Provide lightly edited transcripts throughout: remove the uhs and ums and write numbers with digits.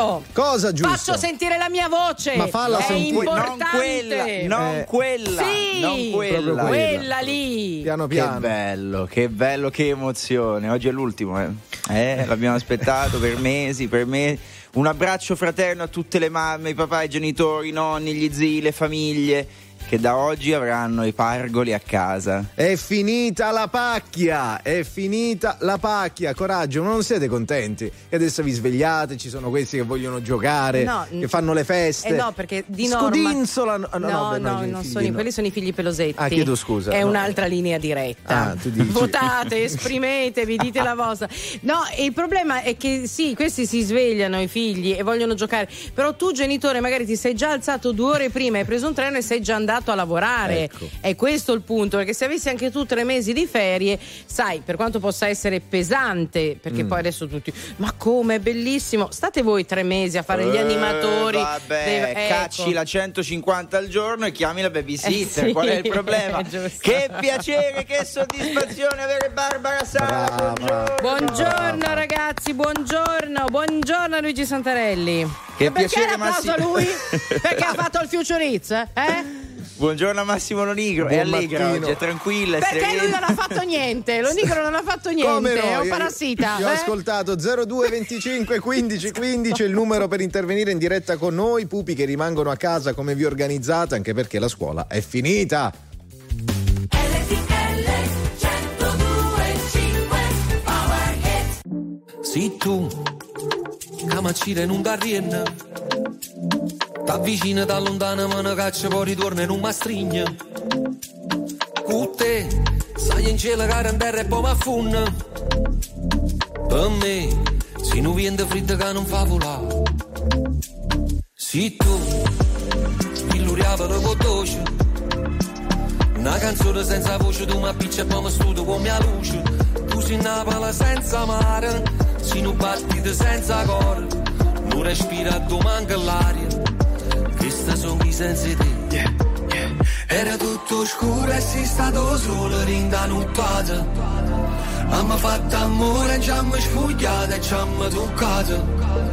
giusto. Cosa giusto? Faccio sentire la mia voce. Ma falla è sentire. importante. Non quella. Sì, non quella. quella lì. Piano piano. Che bello, che emozione. Oggi è l'ultimo, l'abbiamo aspettato per mesi. Un abbraccio fraterno a tutte le mamme, i papà, i genitori, i nonni, gli zii, le famiglie che da oggi avranno i pargoli a casa. È finita la pacchia, coraggio, non siete contenti? E adesso vi svegliate, ci sono questi che vogliono giocare, che fanno le feste. No, perché di norma Scudinzolano. No, non sono quelli sono i figli pelosetti. Chiedo scusa. È un'altra linea diretta. Tu dici. Votate, esprimetevi, dite la vostra. No, il problema è che sì, questi si svegliano i figli e vogliono giocare, però tu genitore magari ti sei già alzato 2 ore prima, hai preso un treno e sei già andato a lavorare. Ecco. È questo il punto, perché se avessi anche tu 3 mesi di ferie, sai, per quanto possa essere pesante, perché poi adesso tutti, ma come, è bellissimo, state voi 3 mesi a fare gli animatori. Vabbè, cacci la 150 al giorno e chiami la babysitter. Sì, qual è il problema? giusto. Che piacere, che soddisfazione avere Barbara Sala. Buongiorno ragazzi, buongiorno a Luigi Santarelli. Che perché piacere, l'applauso a lui? Perché ha fatto il Future Hits, Buongiorno a Massimo Lonigro. È allegra oggi, è tranquilla, perché serena. lui non ha fatto niente, Lonigro non ha fatto niente. Come no? È un parassita. Io ho ascoltato 02 25 15 15 il numero per intervenire in diretta con noi. Pupi che rimangono a casa, come vi organizzate, anche perché la scuola è finita. Sì, tu camacire non da rien, t'avvicina da lontano ma ne caccia poi ritorna in un mastrigno. Con te sai in cielo che in terra e poi ma funna. Per me si non viene freddo che non fa volare. Sì, tu spilluriava la voce, una canzone senza voce, tu mi appicci e poi mi studio con mia luce. Tu sei una pala senza mare, si non battite senza cuore, non respira, tu manca l'aria. Questa sono i sensi di Era tutto scuro e sei stato solo rindanuttato. Abbiamo fatto amore e ci abbiamo sfogliato e ci abbiamo toccato.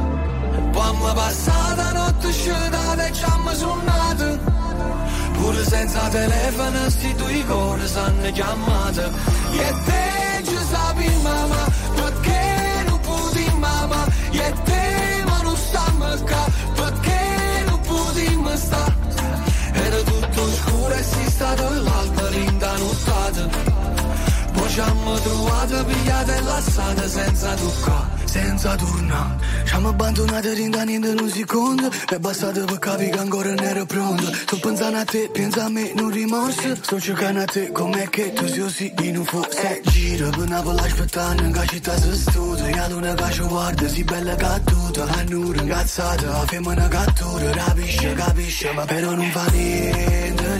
Poi abbiamo passato la notte sciolata e ci abbiamo suonato. Pure senza telefono sti due cuori s'hanno chiamato. E te ci sapi mamma, perché non puti mamma. E te ma non stiamo qua, perché non puti sta. Era tutto scuro e sei stato l'alba rindanuttato. Poi ci abbiamo trovato pigliate e lasciate senza toccare, senza tornare. Ci abbiamo abbandonato rinda niente in un secondo. È bastato per capire che ancora non ero pronto. Sto pensando a te, pensa a me, non rimorso. Sto cercando a te, com'è che tu sei così in un forse. Giro per Napoli aspettando che la città si studia. E la luna che ci guarda, si bella cattuta. A nura incazzata, la femmina cattura. Capisce, ma però non fa niente,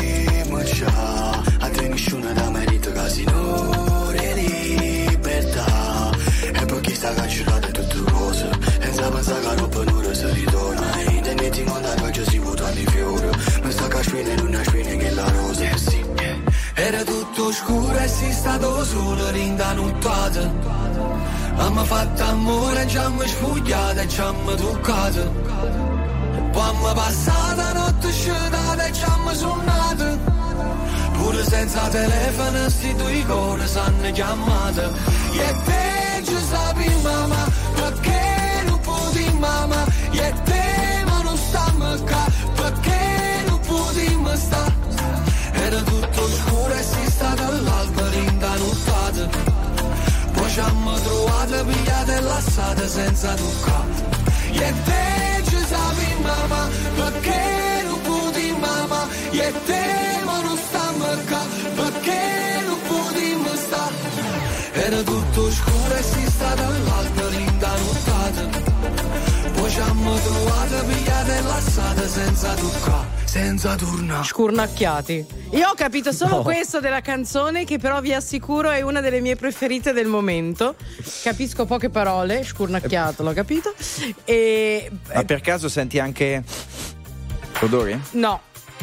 rimaccia. A te nessuno da merito, casinore, libertà. E poi chi sta cancellando tutte cose, senza pensare che la roba non si ritorna. E internetti non da oggi si votano i fiori. Ma sta caspina e una spina che la rosa, sì. Era tutto scuro e sei stato solo rindanuttato. Abbiamo fatto amore e ci abbiamo sfogliato e ci abbiamo toccato. Poi abbiamo passato la notte sciolata e ci abbiamo suonato. Pure senza telefono sti due cuori s'hanno chiamato. E te ci sapi mamma, perché non puti mamma. E te ma non stiamo qua, perché non puti sta. Era tutto scuro e sei stato all'alba rindanuttato. Poi ci abbiamo trovato pigliate e lasciate senza toccare. E te ci sapi mamma, perché non puti mamma. E te ma non stiamo qua, perché non puti sta. Era tutto scuro e sei stato all'alba rindanuttato. Poi ci abbiamo trovato pigliate e lasciate senza toccare, senza tornare. Scurnacchiati. Io ho capito solo questo della canzone, che però vi assicuro è una delle mie preferite del momento. Capisco poche parole, scurnacchiato, l'ho capito. Ma per caso senti anche odori? No.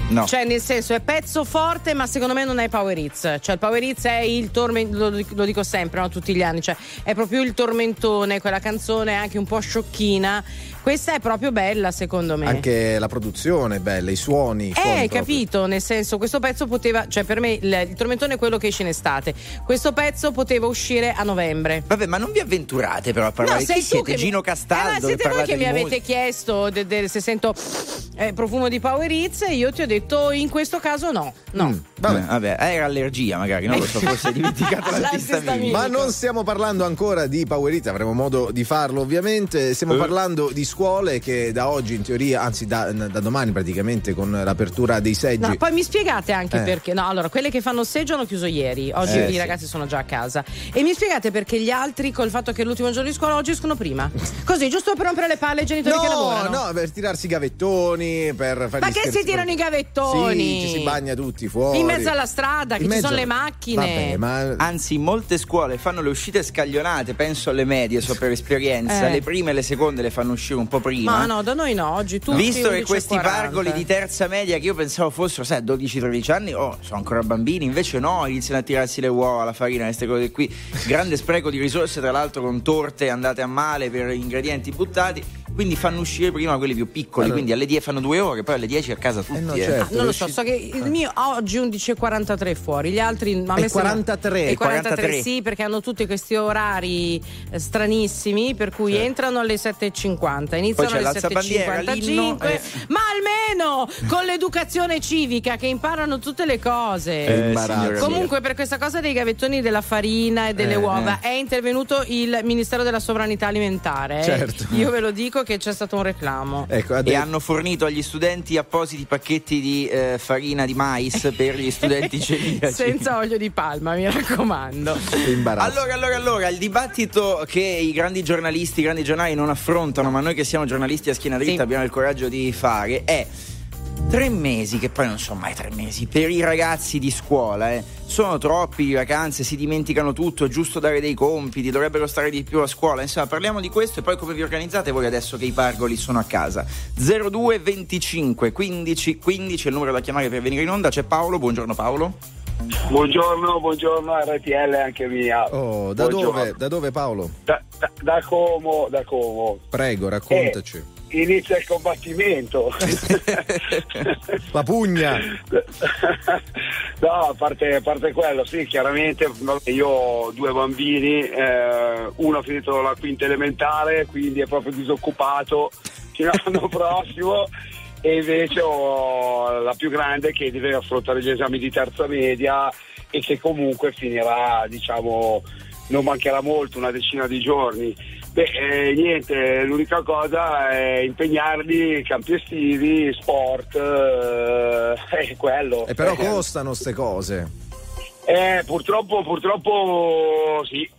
No. Cioè, nel senso, è pezzo forte, ma secondo me non è Power Hits. Cioè, il Power Hits è il tormentone, lo dico sempre, no? Tutti gli anni. Cioè, è proprio il tormentone, quella canzone anche un po' sciocchina. Questa è proprio bella, secondo me. Anche la produzione è bella, i suoni. Hai capito? Nel senso, questo pezzo poteva, cioè per me il tormentone è quello che esce in estate. Questo pezzo poteva uscire a novembre. Vabbè, ma non vi avventurate però a parlare. Chi siete? Gino Castaldo? Siete voi che mi avete chiesto se sento profumo di Power Hits e io ti ho detto in questo caso no. Vabbè, era allergia magari, non lo so, forse hai dimenticato l'antistaminico. Ma non stiamo parlando ancora di Power Hits, avremo modo di farlo ovviamente. Stiamo parlando di scuole che da oggi in teoria, anzi da domani praticamente, con l'apertura dei seggi. No, poi mi spiegate anche perché. No, allora, quelle che fanno seggio hanno chiuso ieri. Oggi i ragazzi sono già a casa. E mi spiegate perché gli altri, col fatto che è l'ultimo giorno di scuola, oggi escono prima. Così, giusto per rompere le palle ai genitori che lavorano. No, per tirarsi i gavettoni, per fare Ma che si tirano i gavettoni? Sì, ci si bagna tutti fuori. In mezzo alla strada, che ci sono le macchine. Vabbè, Anzi, molte scuole fanno le uscite scaglionate, penso alle medie, so per esperienza. Le prime e le seconde le fanno uscire un po' prima. Ma no, da noi no, oggi tutti. Visto che questi 11:40. pargoli di terza media, che io pensavo fossero 12-13 anni, sono ancora bambini, invece no, iniziano a tirarsi le uova, la farina, queste cose qui. Grande spreco di risorse, tra l'altro con torte andate a male per ingredienti buttati. Quindi fanno uscire prima quelli più piccoli, quindi alle 10 fanno 2 ore, poi alle 10 a casa tutti. Certo, non lo so che il mio oggi 11:43 fuori, gli altri ma è 43. 43 sì, perché hanno tutti questi orari stranissimi, per cui entrano alle 7:50, iniziano alle 7:55, ma almeno con l'educazione civica che imparano tutte le cose. Comunque per questa cosa dei gavettoni della farina e delle uova è intervenuto il Ministero della Sovranità Alimentare. Certo. Io ve lo dico che c'è stato un reclamo. Ecco, e hanno fornito agli studenti appositi pacchetti di farina di mais per gli studenti celiaci. Senza olio di palma, mi raccomando. Allora, il dibattito che i grandi giornalisti, i grandi giornali non affrontano, ma noi che siamo giornalisti a schiena dritta abbiamo il coraggio di fare, è 3 mesi, che poi non sono mai 3 mesi, per i ragazzi di scuola, sono troppi di vacanze, si dimenticano tutto, è giusto dare dei compiti, dovrebbero stare di più a scuola. Insomma, parliamo di questo e poi come vi organizzate voi adesso che i pargoli sono a casa. 02 25 15 15 è il numero da chiamare per venire in onda. C'è Paolo, buongiorno Paolo. Buongiorno RTL anche mia. Da dove Paolo? Da Como. Prego, raccontaci. Inizia il combattimento. La pugna. No, a parte quello, sì, chiaramente io ho 2 bambini, uno ha finito la quinta elementare, quindi è proprio disoccupato fino all'anno prossimo, e invece ho la più grande che deve affrontare gli esami di terza media e che comunque finirà, diciamo, non mancherà molto, una decina di giorni. Niente, l'unica cosa è impegnarli, campi estivi, sport, è quello. E però costano ste cose. Purtroppo sì,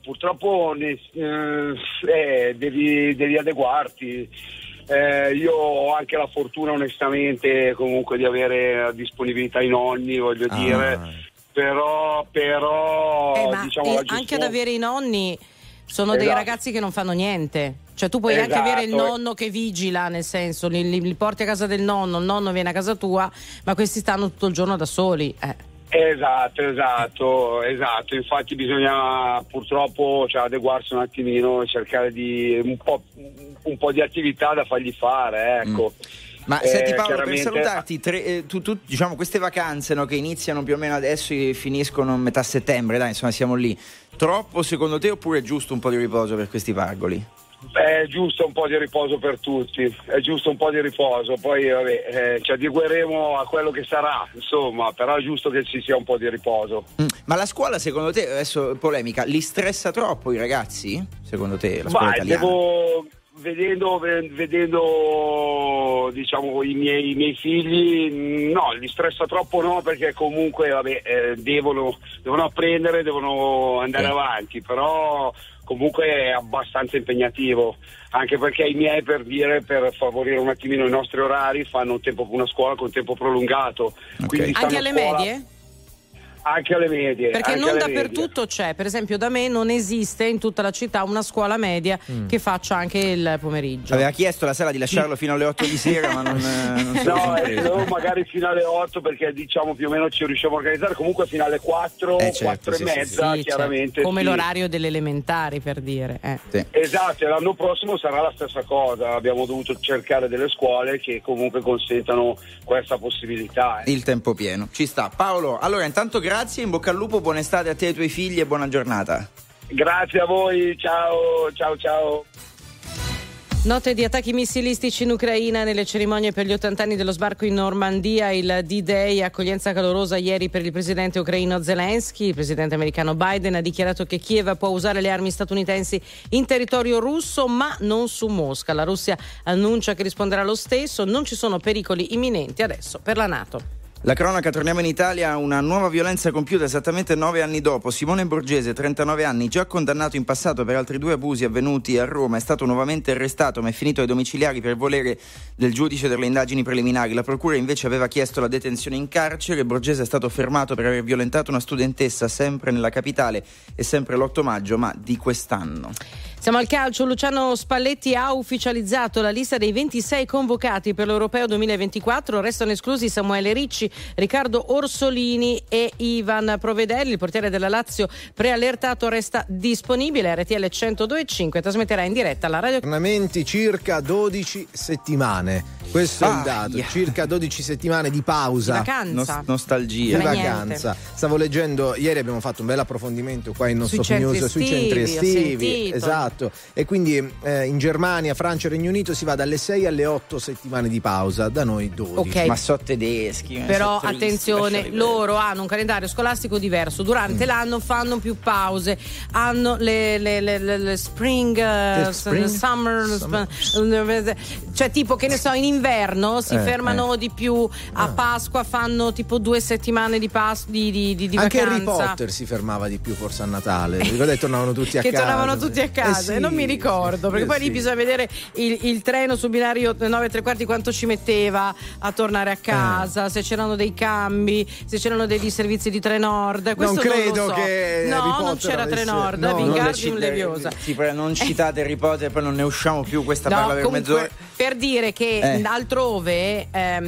devi adeguarti. Io ho anche la fortuna onestamente comunque di avere a disponibilità i nonni, voglio dire, però diciamo anche ad avere i nonni sono dei ragazzi che non fanno niente. Cioè tu puoi anche avere il nonno che vigila, nel senso li porti a casa del nonno, il nonno viene a casa tua, ma questi stanno tutto il giorno da soli. Esatto, infatti bisogna purtroppo adeguarsi un attimino e cercare di un po' di attività da fargli fare, ecco. Ma senti Paolo, per salutarti, tu diciamo queste vacanze, no, che iniziano più o meno adesso e finiscono a metà settembre, dai, insomma siamo lì. Troppo secondo te oppure è giusto un po' di riposo per questi pargoli? È giusto un po' di riposo per tutti, poi ci adegueremo a quello che sarà, insomma, però è giusto che ci sia un po' di riposo. Ma la scuola secondo te, adesso polemica, li stressa troppo i ragazzi? Secondo te la scuola italiana? Vedendo diciamo i miei figli, no, li stressa troppo no, perché comunque devono apprendere, devono andare avanti, però comunque è abbastanza impegnativo, anche perché i miei, per favorire un attimino i nostri orari, fanno una scuola con tempo prolungato. Okay. Anche alle medie? Anche alle medie. Perché anche non alle dappertutto medie. c'è, per esempio da me non esiste in tutta la città una scuola media che faccia anche il pomeriggio. Aveva chiesto la sera di lasciarlo fino alle 8 di sera, ma non se lo sono preso. Magari fino alle 8, perché diciamo più o meno ci riusciamo a organizzare, comunque fino alle 4, 4 e mezza, sì, chiaramente. come sì. l'orario delle elementari, per dire. Sì. Esatto, e l'anno prossimo sarà la stessa cosa, abbiamo dovuto cercare delle scuole che comunque consentano questa possibilità. Il tempo pieno, ci sta. Paolo, allora intanto grazie, in bocca al lupo, buona estate a te e ai tuoi figli e buona giornata. Grazie a voi, ciao. Notte di attacchi missilistici in Ucraina nelle cerimonie per gli 80 anni dello sbarco in Normandia, il D-Day, accoglienza calorosa ieri per il presidente ucraino Zelensky. Il presidente americano Biden ha dichiarato che Kiev può usare le armi statunitensi in territorio russo, ma non su Mosca. La Russia annuncia che risponderà lo stesso, non ci sono pericoli imminenti adesso per la NATO. La cronaca, torniamo in Italia, una nuova violenza compiuta esattamente 9 anni dopo. Simone Borgese, 39 anni, già condannato in passato per altri 2 abusi avvenuti a Roma, è stato nuovamente arrestato ma è finito ai domiciliari per volere del giudice delle indagini preliminari. La procura invece aveva chiesto la detenzione in carcere. Borgese è stato fermato per aver violentato una studentessa sempre nella capitale e sempre l'8 maggio, ma di quest'anno. Siamo al calcio. Luciano Spalletti ha ufficializzato la lista dei 26 convocati per l'Europeo 2024. Restano esclusi Samuele Ricci, Riccardo Orsolini e Ivan Provedelli. Il portiere della Lazio, preallertato, resta disponibile. RTL 102.5 trasmetterà in diretta la radio. Tornamenti circa 12 settimane. Questo è il dato, circa 12 settimane di pausa. Di vacanza. Nostalgia. Di vacanza. Stavo leggendo, ieri abbiamo fatto un bel approfondimento qua in nostro news sui centri estivi. Esatto. E quindi in Germania, Francia e Regno Unito si va dalle 6 alle 8 settimane di pausa, da noi 12. Okay. Ma so tedeschi. Però attenzione, loro hanno un calendario scolastico diverso. Durante l'anno fanno più pause, hanno le spring, summer, cioè tipo, che ne so, in inverno si fermano di più, a Pasqua fanno tipo 2 settimane di vacanza. Anche Harry Potter si fermava di più forse a Natale, ricordate, tornavano tutti a casa. Che tornavano tutti a casa, sì. non mi ricordo, perché poi lì bisogna vedere il treno su binario 9:15 quanto ci metteva a tornare a casa, se c'erano dei cambi, se c'erano degli servizi di Trenord. Questo non credo non lo so. che no, non c'era Trenord, Vingardium Leviosa. Non citate Harry Potter, poi non ne usciamo più, questa parla per mezz'ora. Per dire che altrove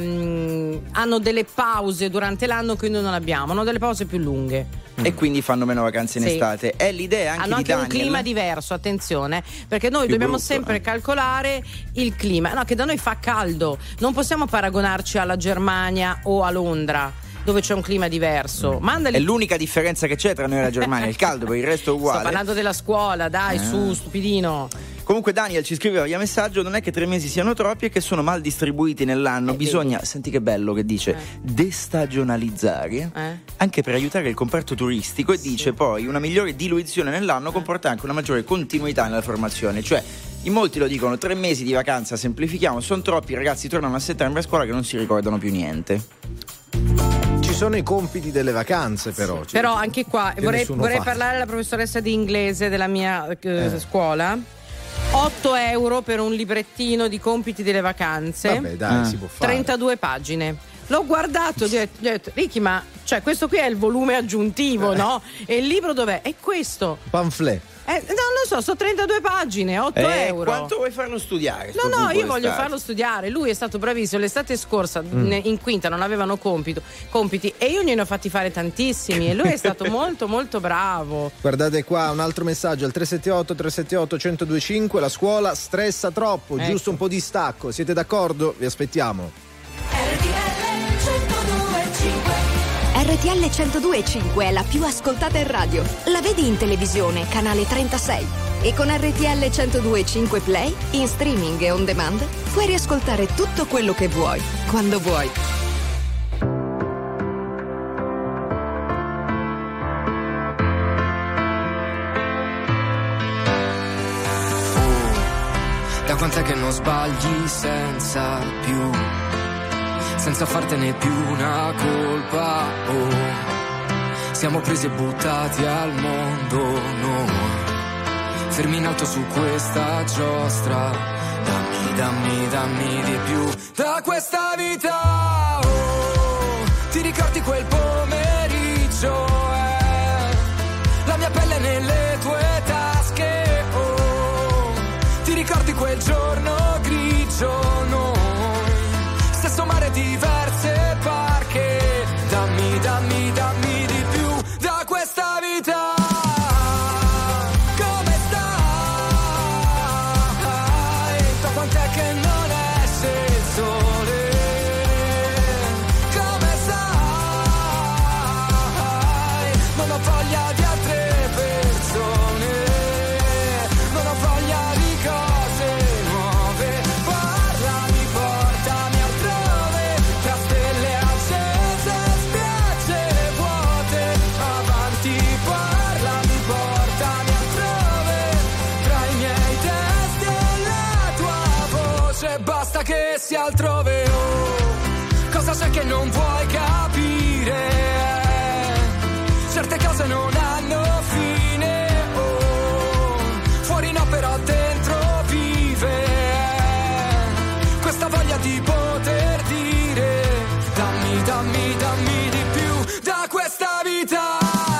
hanno delle pause durante l'anno che noi non abbiamo, hanno delle pause più lunghe. E quindi fanno meno vacanze in estate. È l'idea anche hanno di anche Daniel. un clima diverso, attenzione, perché noi Più dobbiamo brutto, sempre calcolare il clima, che da noi fa caldo, non possiamo paragonarci alla Germania o a Londra, dove c'è un clima diverso. È l'unica differenza che c'è tra noi e la Germania, il caldo, poi il resto è uguale. Sto parlando della scuola, dai, su, stupidino. Comunque Daniel ci scriveva via messaggio: non è che 3 mesi siano troppi, è che sono mal distribuiti nell'anno, bisogna, senti che bello che dice, destagionalizzare, anche per aiutare il comparto turistico, e dice poi una migliore diluizione nell'anno comporta anche una maggiore continuità nella formazione, cioè in molti lo dicono, 3 mesi di vacanza, semplifichiamo, sono troppi, i ragazzi tornano a settembre a scuola che non si ricordano più niente. Ci sono i compiti delle vacanze, però. Però anche qua vorrei parlare alla professoressa di inglese della mia scuola. 8 euro per un librettino di compiti delle vacanze. Vabbè, dai, si può fare. 32 pagine. L'ho guardato, gli ho detto, Ricky, ma cioè, questo qui è il volume aggiuntivo, no? E il libro dov'è? È questo. Pamphlet. Non lo so, sono 32 pagine, 8 euro. Quanto vuoi farlo studiare? No, io voglio farlo studiare. Lui è stato bravissimo. L'estate scorsa in quinta non avevano compiti e io gliene ho fatti fare tantissimi e lui è stato molto molto bravo. Guardate qua un altro messaggio al 378-378-1025. La scuola stressa troppo, giusto un po' di stacco. Siete d'accordo? Vi aspettiamo. RTL 102.5 è la più ascoltata in radio. La vedi in televisione, canale 36. E con RTL 102.5 Play, in streaming e on demand, puoi riascoltare tutto quello che vuoi, quando vuoi. Da quant'è che non sbagli senza fartene più una colpa, siamo presi e buttati al mondo noi, fermi in alto su questa giostra, dammi di più da questa vita, ti ricordi quel pomeriggio e giorno grigio noi, stesso mare, diverse barche, dammi, dammi, dammi di più da questa vita. Come stai? Da quant'è che non esce il sole? Come stai? Non ho voglia di altre persone, non ho voglia di cose nuove. Parlami, portami altrove, tra stelle accese, spiagge vuote. Avanti, parlami, portami altrove, tra i miei testi e la tua voce. Basta che sia altrove. Oh, cosa c'è che non vuoi capire? Certe cose non hanno fine. Oh, fuori no, però dentro vive questa voglia di poter dire dammi, dammi, dammi di più da questa vita.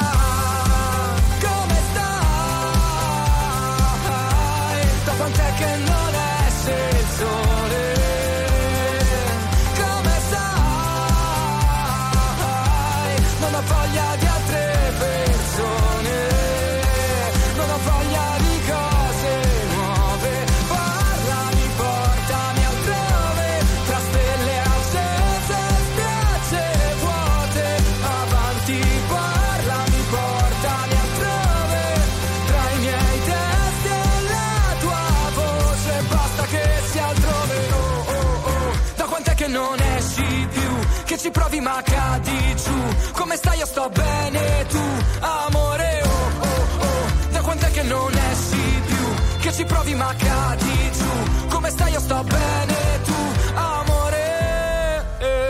Come stai? Da quant'è che non esce il sole? Come stai? Non ho voglia di altre persone, non ho voglia di cose nuove. Parlami, portami altrove, tra stelle accese, spiagge vuote. Avanti, parlami, portami altrove, tra i miei testi e la tua voce. Basta che sia altrove. Oh, oh, oh. Da quant'è che non esci più? Che ci provi ma cadi giù. Come stai? Io sto bene, tu amore. Oh, oh, oh. Da quant'è che non esci più? Che ci provi ma cadi giù. Come stai? Io sto bene, tu amore.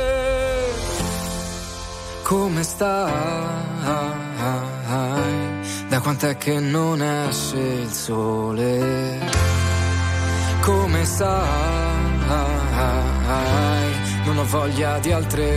Come stai? Da quant'è che non esce il sole? Come stai? Non ho voglia di altre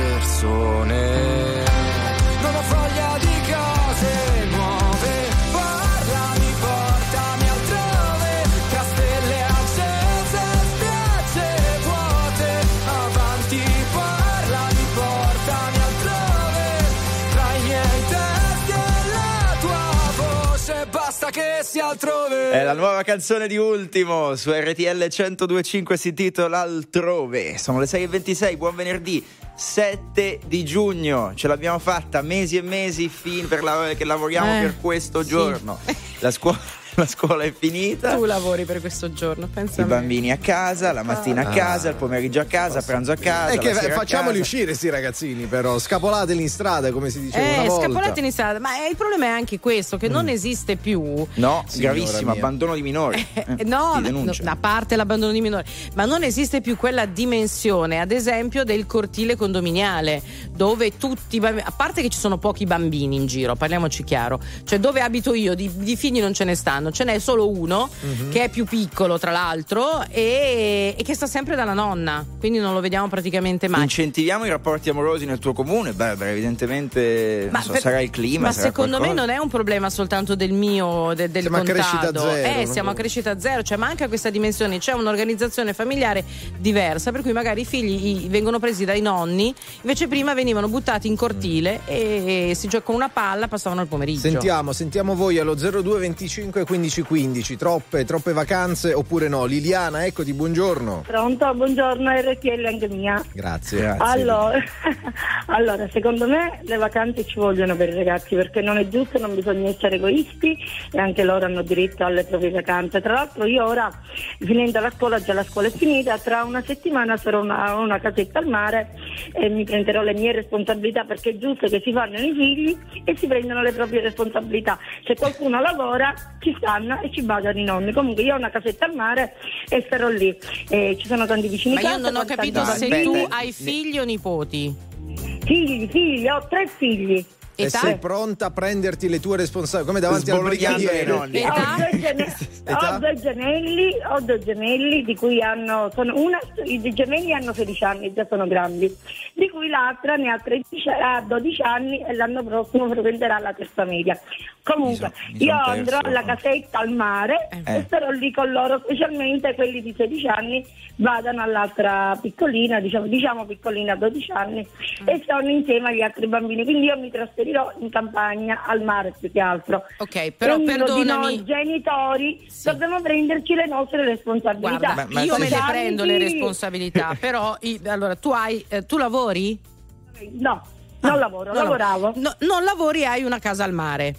persone, non ho voglia di cose nuove. Parlami, portami altrove, tra stelle accese, spiagge vuote. Avanti, parlami, portami altrove, tra i miei testi e la tua voce. Basta che sia altrove. È la nuova canzone di Ultimo su RTL 102.5, si intitola Altrove. Sono le 6:26, buon venerdì 7 di giugno. Ce l'abbiamo fatta, mesi e mesi che lavoriamo per questo giorno. La scuola è finita. Tu lavori per questo giorno, pensa. I bambini a casa, la mattina a casa, il pomeriggio a casa, pranzo a casa. E che facciamoli uscire sti ragazzini, però scapolateli in strada, come si diceva una volta. Scapolateli in strada, ma il problema è anche questo, che non esiste più. No, gravissimo, abbandono di minori. No, a parte l'abbandono di minori, ma non esiste più quella dimensione, ad esempio, del cortile condominiale, dove tutti i bambini, a parte che ci sono pochi bambini in giro, parliamoci chiaro, cioè dove abito io di figli non ce ne stanno, ce n'è solo uno che è più piccolo tra l'altro e che sta sempre dalla nonna, quindi non lo vediamo praticamente mai. Incentiviamo i rapporti amorosi nel tuo comune? Beh, evidentemente sarà il clima, ma secondo me non è un problema soltanto del mio del siamo contato. A crescita zero, siamo a crescita zero, cioè manca questa dimensione, c'è un'organizzazione familiare diversa, per cui magari i figli vengono presi dai nonni, invece prima venivano buttati in cortile e si gioca con una palla, passavano il pomeriggio. Sentiamo voi allo 02 25 15 15. Troppe vacanze oppure no? Liliana, eccoti, buongiorno. Pronto, buongiorno, RTL anche mia. Grazie. Allora, secondo me le vacanze ci vogliono per i ragazzi, perché non è giusto, non bisogna essere egoisti e anche loro hanno diritto alle proprie vacanze. Tra l'altro io ora, finendo la scuola, già la scuola è finita, tra una settimana sarò una casetta al mare e mi prenderò le mie responsabilità, perché è giusto che si fanno i figli e si prendono le proprie responsabilità. Se qualcuno lavora ci stanno e ci badano i nonni. Comunque io ho una casetta al mare e starò lì, ci sono tanti vicini. Ma io non ho capito se tu hai figli o nipoti. Figli, ho 3 figli. sei pronta a prenderti le tue responsabilità, come davanti al brigadiere. Ho due gemelli di cui i gemelli hanno 16 anni, già sono grandi, di cui l'altra ne ha 12 anni e l'anno prossimo frequenterà la terza media. Comunque io andrò alla casetta al mare e starò lì con loro, specialmente quelli di 16 anni vadano all'altra piccolina, diciamo piccolina, 12 anni, e sono insieme agli altri bambini, quindi io mi trasferirò in campagna, al mare più che altro. Ok, però perdonami, di noi genitori dobbiamo prenderci le nostre responsabilità. Guarda, io me ne prendo le responsabilità, però allora tu lavori? No, non lavoro, lavoravo. Non lavori, hai una casa al mare?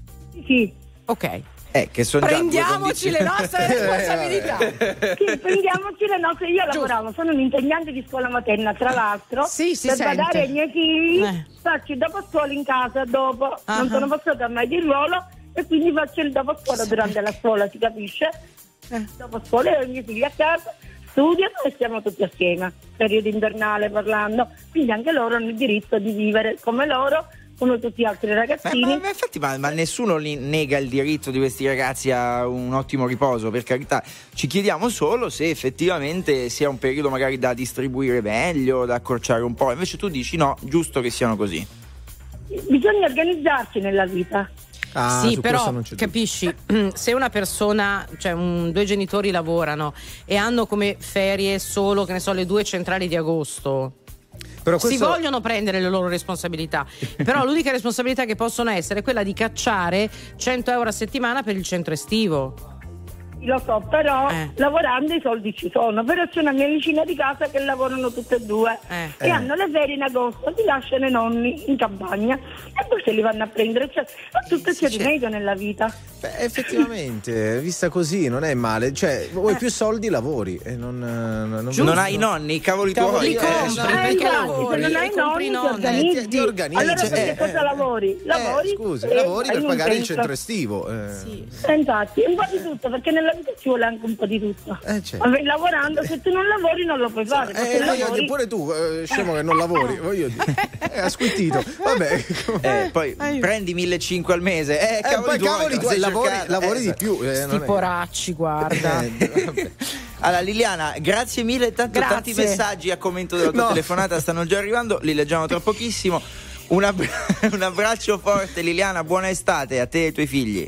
Sì. Ok. Che sono prendiamoci le nostre responsabilità. Sì, prendiamoci le nostre. Io lavoravo, sono un insegnante di scuola materna, tra l'altro, per badare ai miei figli, faccio il dopo scuola in casa, dopo non sono passata mai di ruolo e quindi faccio il dopo scuola durante la scuola, si capisce? Dopo scuola ho i miei figli a casa, studiano e stiamo tutti assieme, periodo invernale parlando, quindi anche loro hanno il diritto di vivere come loro, come tutti gli altri ragazzini. Ma infatti, ma nessuno nega il diritto di questi ragazzi a un ottimo riposo, per carità. Ci chiediamo solo se effettivamente sia un periodo magari da distribuire meglio, da accorciare un po'. Invece tu dici no, giusto che siano così. Bisogna organizzarsi nella vita. Sì, però capisci, se una persona, cioè due genitori lavorano e hanno come ferie solo, che ne so, le 2 centrali di agosto, però si vogliono prendere le loro responsabilità, però l'unica responsabilità che possono essere è quella di cacciare 100 euro a settimana per il centro estivo. Lo so, però lavorando i soldi ci sono, però c'è una mia vicina di casa che lavorano tutte e due e hanno le ferie in agosto, si lasciano i nonni in campagna e poi se li vanno a prendere, cioè, ma tutto c'è rimedio nella vita. Beh, effettivamente, vista così non è male, cioè vuoi più soldi lavori e non hai i nonni, i cavoli tuoi, li compri perché lavori, se non hai nonni ti organizzi. Allora perché cosa lavori? Lavori per pagare il centro estivo. Infatti, un po' di tutto, perché nella vita ci vuole anche un po' di tutto. Lavorando, se tu non lavori non lo puoi fare. Pure tu, scemo che non lavori, voglio dire. Ha squittito. Vabbè. Poi prendi 1.500 al mese. Cavoli tuoi, lavori di più. Sti poracci, guarda. Allora Liliana, grazie mille, tanti messaggi a commento della tua telefonata stanno già arrivando, li leggiamo tra pochissimo. Un abbraccio forte Liliana, buona estate a te e ai tuoi figli.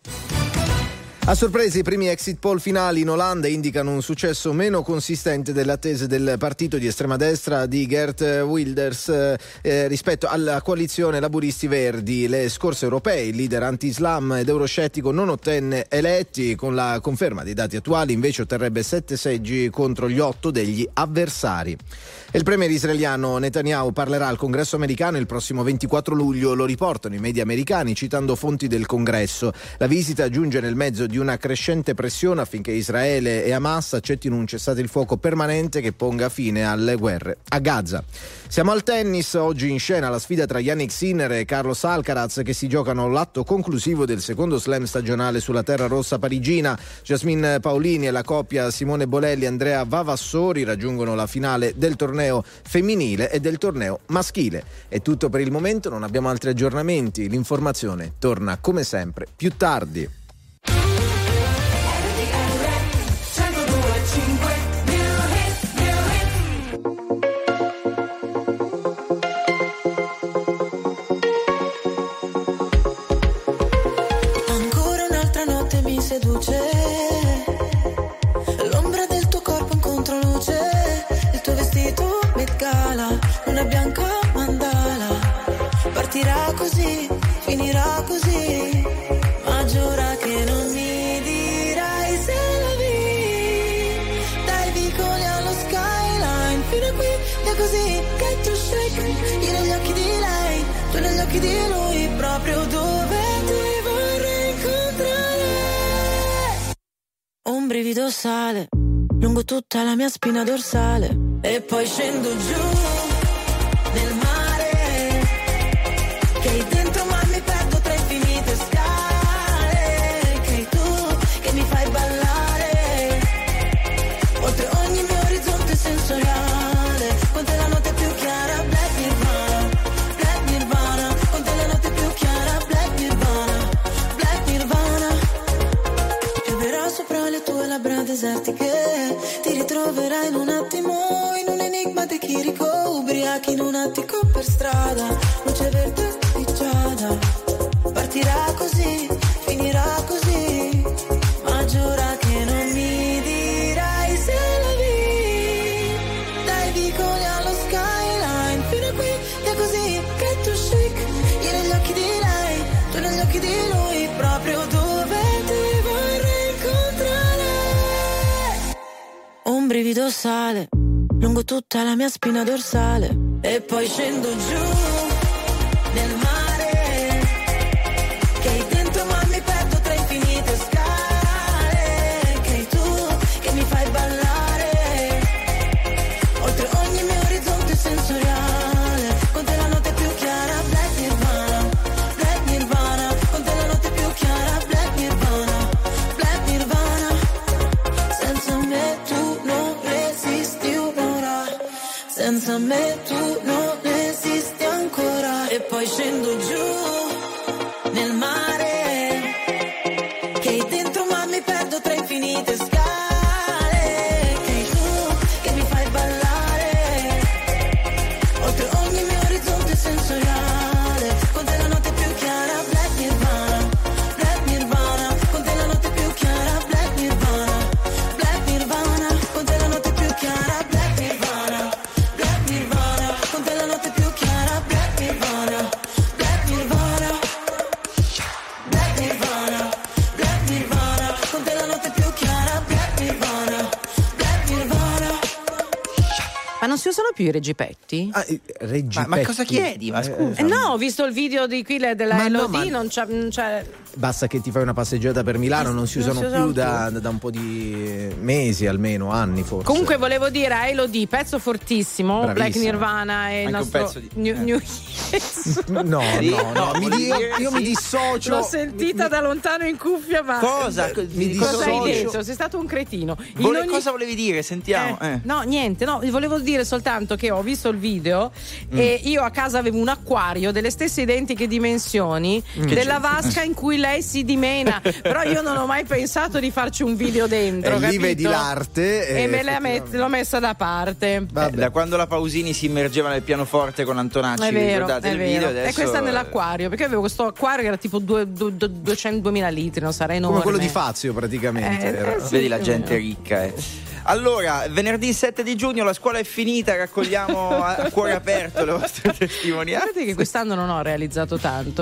A sorpresa i primi exit poll finali in Olanda indicano un successo meno consistente delle attese del partito di estrema destra di Geert Wilders rispetto alla coalizione Laburisti Verdi. Le scorse europee il leader anti-Islam ed euroscettico non ottenne eletti, con la conferma dei dati attuali invece otterrebbe 7 seggi contro gli 8 degli avversari. Il premier israeliano Netanyahu parlerà al Congresso americano il prossimo 24 luglio, lo riportano i media americani citando fonti del Congresso. La visita giunge nel mezzo di una crescente pressione affinché Israele e Hamas accettino un cessate il fuoco permanente che ponga fine alle guerre a Gaza. Siamo al tennis, oggi in scena la sfida tra Jannik Sinner e Carlos Alcaraz che si giocano l'atto conclusivo del secondo slam stagionale sulla terra rossa parigina. Jasmine Paolini e la coppia Simone Bolelli e Andrea Vavassori raggiungono la finale del torneo femminile e del torneo maschile. È tutto per il momento, non abbiamo altri aggiornamenti, l'informazione torna come sempre più tardi. Ancora un'altra notte mi seduce, l'ombra del tuo corpo in controluce, il tuo vestito Met Gala, luna bianca mandala, partirà così, finirà così, ma giura che non mi dirai se la vi, dai vicoli allo skyline, fino a qui è così che tu shake, io negli occhi di lei, tu negli occhi di lui, proprio dove ti vorrei incontrare. Un brivido sale lungo tutta la mia spina dorsale e poi scendo giù nel mare, che hai dentro ma mi perdo tra infinite scale, che hai tu che mi fai ballare oltre ogni mio orizzonte sensoriale, con te la notte più chiara, Black Nirvana, con te la notte per strada, luce verde di giada. Partirà così, finirà così, ma giura che non mi dirai se la vi. Dai vicoli allo skyline, fino a qui è così che tu chic. Io negli occhi di lei, tu negli occhi di lui, proprio dove ti vorrei incontrare. Un brivido sale lungo tutta la mia spina dorsale e poi scendo giù nel mare, che dentro ma mi perdo tra infinite scale, che tu che mi fai ballare oltre ogni mio orizzonte sensoriale, con te la notte più chiara, Black Nirvana, Black Nirvana, con te la notte più chiara, Black Nirvana, Black Nirvana. Senza me tu non resisti un'ora, senza me tu non esisti ancora. E poi scendo giù nel mare, che dentro ma mi perdo tra infinite scale, che tu che mi fai ballare oltre ogni mio orizzonte sensoriale, con te la notte più chiara, Black Nirvana, Black Nirvana, con te la notte più chiara, Black Nirvana, Black Nirvana, con te la notte più chiara, Black Nirvana, Black Nirvana, con te la notte più chiara, Black Nirvana, Black Nirvana, Black Nirvana, Black Nirvana, con te la notte più chiara, Black Nirvana, Black Nirvana. Ma non si usano più i reggipetti? Ma cosa chiedi? Ma scusa. No, ho visto il video di qui della LOD, non c'è. Basta che ti fai una passeggiata per Milano, non si usano più da un po' di mesi, almeno anni forse. Comunque volevo dire a Elodie, pezzo fortissimo, bravissima. Black Nirvana e il Anche nostro un pezzo di... New Yes. No, io mi dissocio. L'ho sentita da lontano in cuffia, ma Cosa? Cosa hai detto? Sei stato un cretino. Cosa volevi dire? Sentiamo. No, niente, no, volevo dire soltanto che ho visto il video e io a casa avevo un acquario delle stesse identiche dimensioni della vasca in cui lei si dimena, però io non ho mai pensato di farci un video dentro, lì vedi l'arte e me l'ho messa da parte. Da quando la Pausini si immergeva nel pianoforte con Antonacci, è vero, ricordate è il vero. video? Adesso... E questa nell'acquario, perché avevo questo acquario che era tipo 200.000 litri, non sarà enorme, come quello di Fazio praticamente. Sì, vedi la gente ricca. Allora, venerdì 7 di giugno la scuola è finita, raccogliamo a cuore aperto le vostre testimonianze. Guardate che quest'anno non ho realizzato tanto,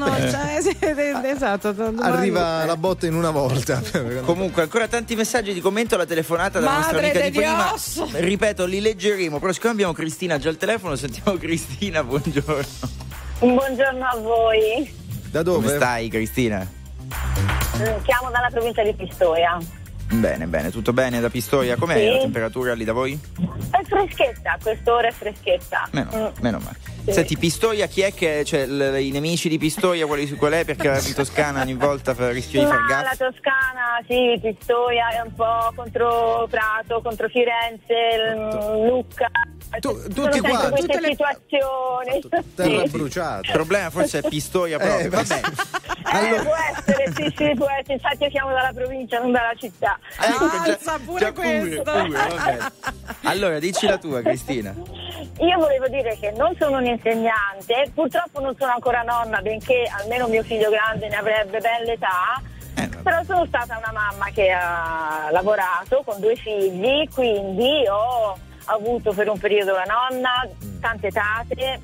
esatto, arriva la botta in una volta. Comunque ancora tanti messaggi di commento alla telefonata della nostra amica di prima. Ripeto, li leggeremo, però siccome abbiamo Cristina già al telefono, sentiamo Cristina. Buongiorno. Buongiorno a voi. Da dove? Come stai, Cristina? Chiamo dalla provincia di Pistoia. Bene, tutto bene da Pistoia? Com'è la temperatura lì da voi? È freschetta, a quest'ora è freschetta. Meno male. Sì. Senti, Pistoia, chi è che, cioè, i nemici di Pistoia, qual è? Perché in Toscana ogni volta rischio di far gaffe. La Toscana, sì, Pistoia è un po' contro Prato, contro Firenze, Lucca. Tutti qua, queste tutte situazioni. Terra bruciata. Il problema forse è Pistoia proprio. Vabbè. Allora... può essere, sì, può essere. Infatti io siamo dalla provincia, non dalla città. Pure questo. Vabbè. Allora, dici la tua, Cristina. Io volevo dire che non sono un'insegnante, purtroppo non sono ancora nonna, benché almeno mio figlio grande ne avrebbe ben l'età. Però sono stata una mamma che ha lavorato con 2 figli, quindi ho avuto per un periodo la nonna, tante tate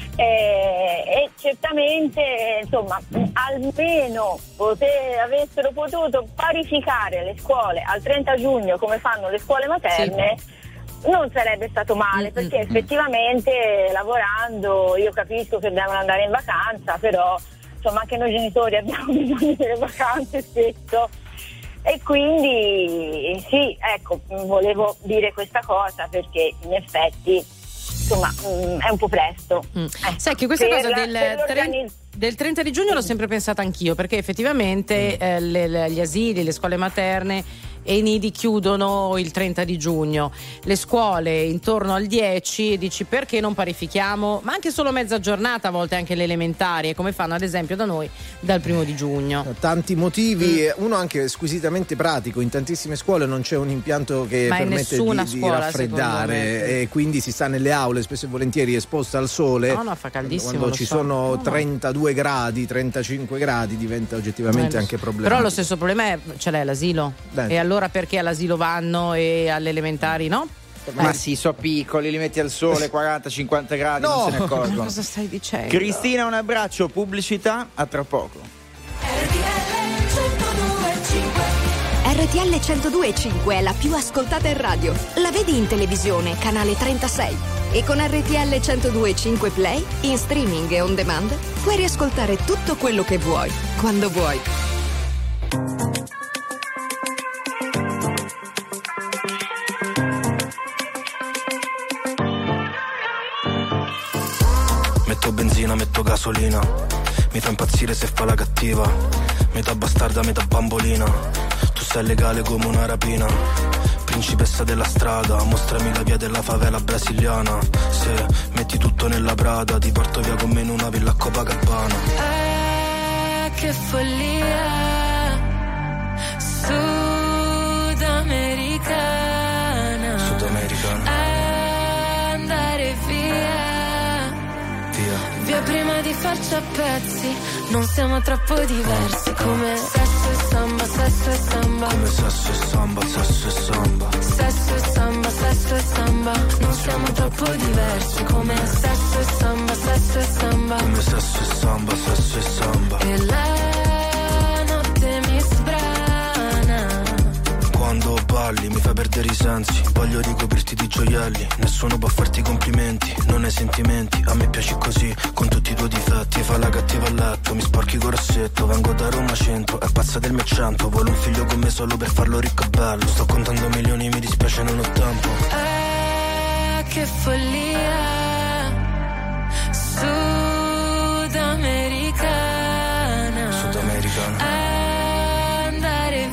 e certamente insomma almeno avessero potuto parificare le scuole al 30 giugno come fanno le scuole materne. Sì. Non sarebbe stato male, perché effettivamente lavorando io capisco che devono andare in vacanza, però insomma anche noi genitori abbiamo bisogno delle vacanze spesso. E quindi sì, ecco, volevo dire questa cosa perché in effetti insomma è un po' presto. Sai che questa cosa del 30 di giugno l'ho sempre pensata anch'io, perché effettivamente gli asili, le scuole materne e i nidi chiudono il 30 di giugno, le scuole intorno al 10, e dici perché non parifichiamo, ma anche solo mezza giornata, a volte anche le elementari, come fanno ad esempio da noi dal 1 di giugno. Tanti motivi, uno anche squisitamente pratico, in tantissime scuole non c'è un impianto che permette di raffreddare, e quindi si sta nelle aule spesso e volentieri esposta al sole. No, fa caldissimo. Quando ci sono 32 gradi, 35 gradi diventa oggettivamente anche problematico. Però lo stesso problema ce l'è all'asilo. E allora perché all'asilo vanno e alle elementari no? Ma sì, sono piccoli, li metti al sole 40-50 gradi, non se ne accorgono. Cosa stai dicendo? Cristina, un abbraccio, pubblicità, a tra poco. RTL 102.5 è la più ascoltata in radio. La vedi in televisione, canale 36. E con RTL 102.5 Play, in streaming e on demand, puoi riascoltare tutto quello che vuoi, quando vuoi. Metto benzina, metto gasolina, mi fa impazzire se fa la cattiva, metà bastarda, metà bambolina, tu sei legale come una rapina, principessa della strada, mostrami la via della favela brasiliana, se metti tutto nella Prada, ti porto via con me in una villa a Copacabana. Che follia, sudamericana, andare via prima di farci a pezzi, non siamo troppo diversi, come sesso e samba, sesso e samba, come sesso e samba, sesso e samba, sesso e samba, sesso e samba, non siamo troppo diversi, come sesso e samba, sesso e samba, come sesso e samba, sesso e samba, e la notte mi sbrana. Quando balli mi fai perdere i sensi, voglio ricoprirti di gioielli, nessuno può farti complimenti, non hai sentimenti, a me piaci così, con tutti i tuoi difetti, fa la cattiva a letto, mi sporchi col rossetto, vengo da Roma centro, è pazza del mio accento, vuole un figlio con me solo per farlo ricco e bello, sto contando milioni, mi dispiace non ho tempo. Che follia, sudamericana, andare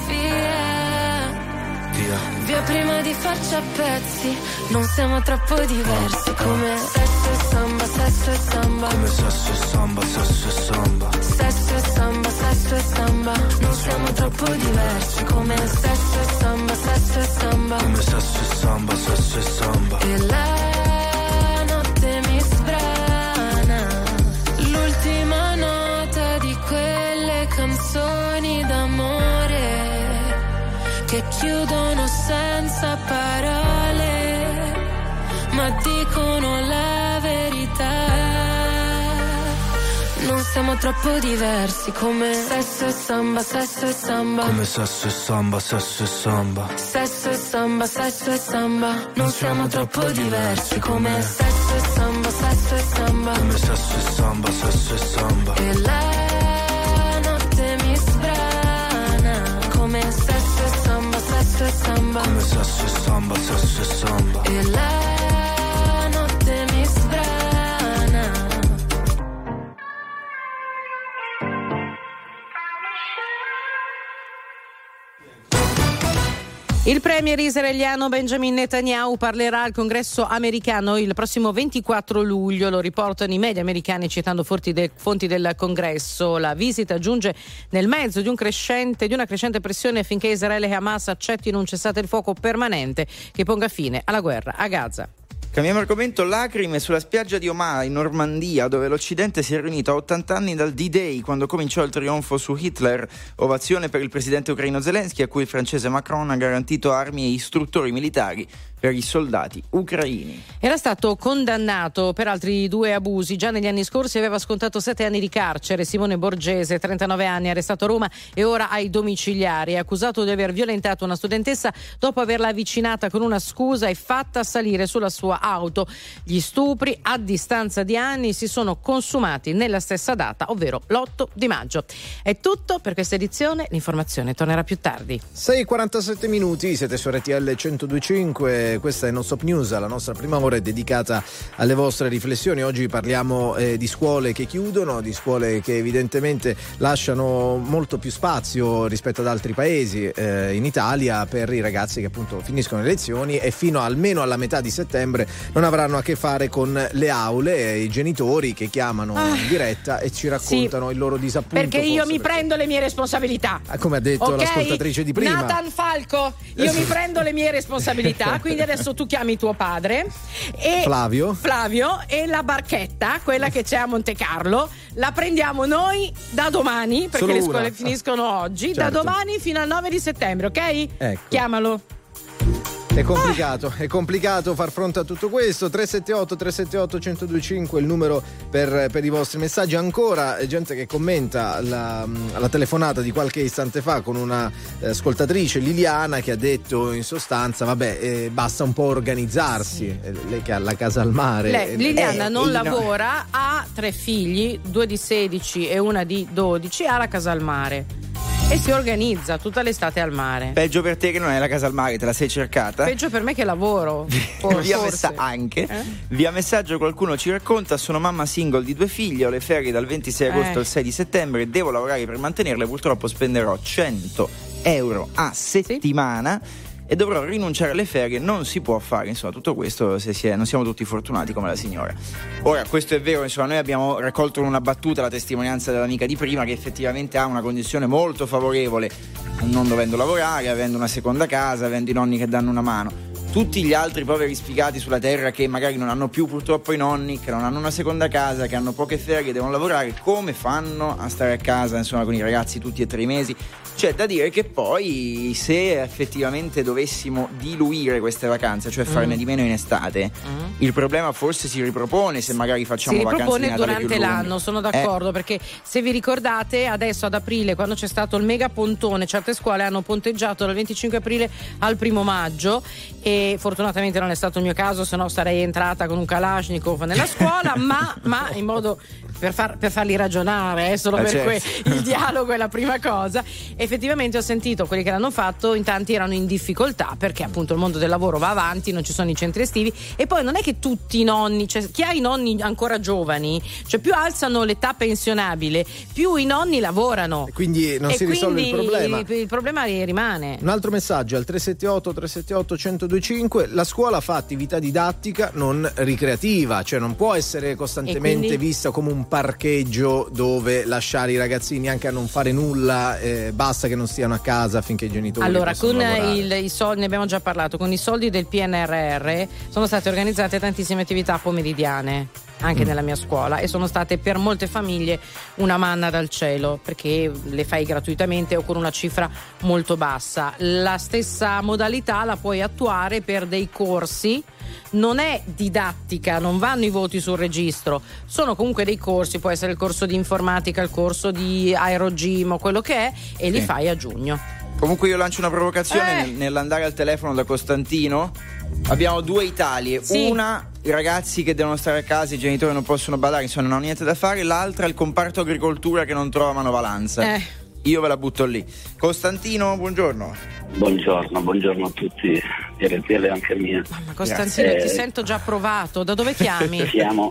via prima di farci a pezzi, non siamo troppo diversi, come sesso e samba, sesso e samba, come sesso e samba, sesso e samba, sesso e samba, sesso e samba, non siamo troppo diversi, come sesso e samba, sesso e samba, come sesso e samba, sesso e samba, e la notte mi sbrana, l'ultima nota di quelle canzoni d'amore che chiudono senza parole, ma dicono la verità. Non siamo troppo diversi, come sesso e samba, sesso e samba, come sesso e samba, sesso e samba, sesso e samba, sesso e samba. Non siamo troppo diversi, come sesso e samba, sesso e samba, come sesso e samba, sesso e samba, e la notte mi sbrana, come sesso e samba, sesso e samba, come sesso e samba, sesso e samba, e la notte mi sbrana. Il premier israeliano Benjamin Netanyahu parlerà al congresso americano il prossimo 24 luglio, lo riportano i media americani citando fonti del congresso. La visita giunge nel mezzo di una crescente pressione affinché Israele e Hamas accettino un cessate il fuoco permanente che ponga fine alla guerra a Gaza. Cambiamo argomento, lacrime sulla spiaggia di Omaha in Normandia, dove l'Occidente si è riunito a 80 anni dal D-Day, quando cominciò il trionfo su Hitler. Ovazione per il presidente ucraino Zelensky, a cui il francese Macron ha garantito armi e istruttori militari per i soldati ucraini. Era stato condannato per altri 2 abusi. Già negli anni scorsi aveva scontato 7 anni di carcere. Simone Borgese, 39 anni, arrestato a Roma e ora ai domiciliari. È accusato di aver violentato una studentessa dopo averla avvicinata con una scusa e fatta salire sulla sua auto. Gli stupri, a distanza di anni, si sono consumati nella stessa data, ovvero l'8 di maggio. È tutto per questa edizione. L'informazione tornerà più tardi. 6:47 minuti, siete su RTL 102.5. questa è Non Stop News, la nostra prima ora è dedicata alle vostre riflessioni. Oggi parliamo di scuole che chiudono, di scuole che evidentemente lasciano molto più spazio rispetto ad altri paesi in Italia per i ragazzi che appunto finiscono le lezioni e fino almeno alla metà di settembre non avranno a che fare con le aule, i genitori che chiamano in diretta e ci raccontano il loro disappunto. Perché io mi prendo le mie responsabilità. Come ha detto l'ascoltatrice di prima. Nathan Falco, io mi prendo le mie responsabilità, quindi adesso tu chiami tuo padre e Flavio e la barchetta, quella che c'è a Monte Carlo, la prendiamo noi da domani, perché le scuole finiscono oggi, da domani fino al 9 di settembre, ok? Ecco. Chiamalo. È complicato far fronte a tutto questo. 378-378-1025 il numero per i vostri messaggi. Ancora gente che commenta la telefonata di qualche istante fa con una ascoltatrice, Liliana, che ha detto in sostanza basta un po' organizzarsi. Lei che ha la casa al mare. Liliana non lavora, ha 3 figli, 2 di 16 e una di 12, ha la casa al mare e si organizza tutta l'estate al mare. Peggio per te che non hai la casa al mare, te la sei cercata? Peggio per me che lavoro. Via messaggio qualcuno ci racconta: sono mamma single di 2 figli, ho le ferie dal 26 agosto al 6 di settembre, devo lavorare per mantenerle, purtroppo spenderò 100 euro a settimana e dovrò rinunciare alle ferie, non si può fare, insomma, tutto questo non siamo tutti fortunati come la signora. Ora, questo è vero, insomma, noi abbiamo raccolto in una battuta la testimonianza dell'amica di prima, che effettivamente ha una condizione molto favorevole, non dovendo lavorare, avendo una seconda casa, avendo i nonni che danno una mano. Tutti gli altri poveri sfigati sulla terra che magari non hanno più purtroppo i nonni, che non hanno una seconda casa, che hanno poche ferie, che devono lavorare, come fanno a stare a casa, insomma, con i ragazzi tutti e 3 i mesi? C'è da dire che poi, se effettivamente dovessimo diluire queste vacanze, cioè farne di meno in estate, il problema forse si ripropone se magari facciamo vacanze di Natale durante più lunghe. l'anno, sono d'accordo, perché se vi ricordate adesso ad aprile, quando c'è stato il mega pontone, certe scuole hanno ponteggiato dal 25 aprile al 1 maggio e fortunatamente non è stato il mio caso, se no sarei entrata con un Kalashnikov nella scuola, ma in modo per farli ragionare, solo per il dialogo è la prima cosa. Effettivamente ho sentito quelli che l'hanno fatto, in tanti erano in difficoltà perché appunto il mondo del lavoro va avanti, non ci sono i centri estivi e poi non è che tutti i nonni, cioè chi ha i nonni ancora giovani, cioè più alzano l'età pensionabile più i nonni lavorano e quindi non si risolve il problema. Il problema rimane. Un altro messaggio al 378-378-1025: la scuola fa attività didattica non ricreativa, cioè non può essere costantemente vista come un parcheggio dove lasciare i ragazzini anche a non fare nulla, basta che non stiano a casa finché i genitori allora con lavorare. i soldi, ne abbiamo già parlato, con i soldi del PNRR sono state organizzate tantissime attività pomeridiane anche nella mia scuola e sono state per molte famiglie una manna dal cielo, perché le fai gratuitamente o con una cifra molto bassa. La stessa modalità la puoi attuare per dei corsi, non è didattica, non vanno i voti sul registro, sono comunque dei corsi, può essere il corso di informatica, il corso di aerogym o quello che è, e li fai a giugno. Comunque io lancio una provocazione nell'andare al telefono da Costantino. Abbiamo 2 Italie, una i ragazzi che devono stare a casa, i genitori non possono badare, insomma non hanno niente da fare, l'altra il comparto agricoltura che non trova manovalanza. Io ve la butto lì. Costantino, buongiorno. Buongiorno a tutti, RTL anche mia. Ma Costantino, ti sento già provato, da dove chiami? Chiamo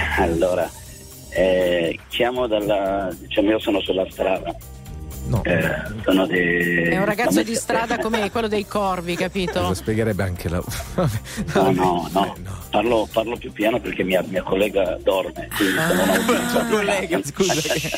io sono sulla strada. No. È un ragazzo di strada come quello dei corvi, capito? Lo spiegherebbe anche la. No. Parlo più piano perché mia collega dorme. Collega, scusa.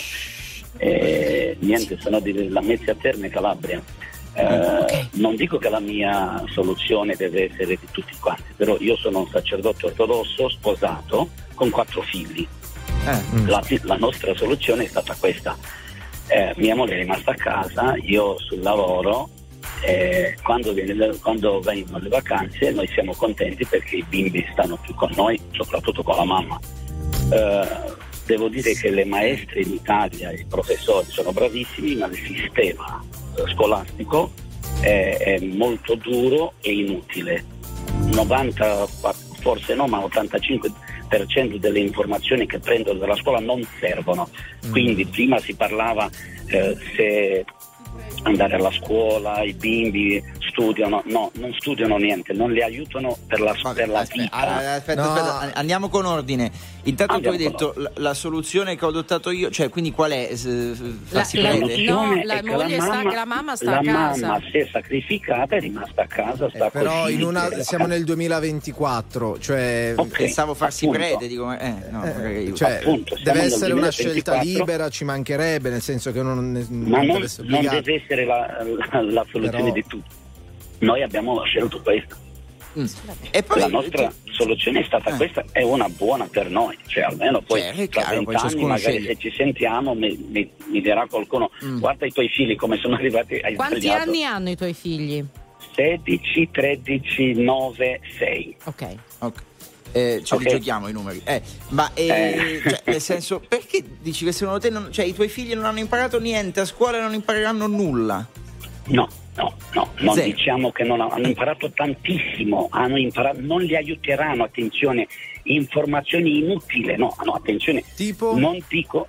Niente, sono di Lamezia Terme, Calabria. Non dico che la mia soluzione deve essere di tutti quanti, però io sono un sacerdote ortodosso sposato con 4 figli. La nostra soluzione è stata questa. Mia moglie è rimasta a casa, io sul lavoro, quando vengono le vacanze noi siamo contenti perché i bimbi stanno più con noi, soprattutto con la mamma. Devo dire che le maestre in Italia, i professori sono bravissimi, ma il sistema scolastico è molto duro e inutile. 90, forse no, ma 85% delle informazioni che prendono dalla scuola non servono. Quindi prima si parlava se andare alla scuola, i bimbi studiano, no, non studiano niente, non li aiutano per la vita. Aspetta, andiamo con ordine. Intanto tu hai detto la soluzione che ho adottato io, cioè quindi qual è? Farsi prete? No, la moglie la mamma sta a casa. La mamma si è sacrificata, è rimasta a casa, sta però siamo nel 2024, cioè pensavo farsi prete, dico cioè, deve essere una scelta libera, ci mancherebbe, nel senso che non deve essere la soluzione di tutti. Noi abbiamo scelto questa. E poi la nostra soluzione è stata questa, è una buona per noi, cioè almeno poi tra 20 anni magari se ci sentiamo mi dirà qualcuno guarda i tuoi figli come sono arrivati ai Quanti anni hanno i tuoi figli? 16, 13, 9, 6. Ok. Li giochiamo i numeri. Cioè, nel senso, perché dici che secondo te i tuoi figli non hanno imparato niente a scuola e non impareranno nulla? No, non diciamo che non hanno imparato tantissimo, non li aiuteranno, attenzione, informazioni inutili, attenzione, tipo? Non dico,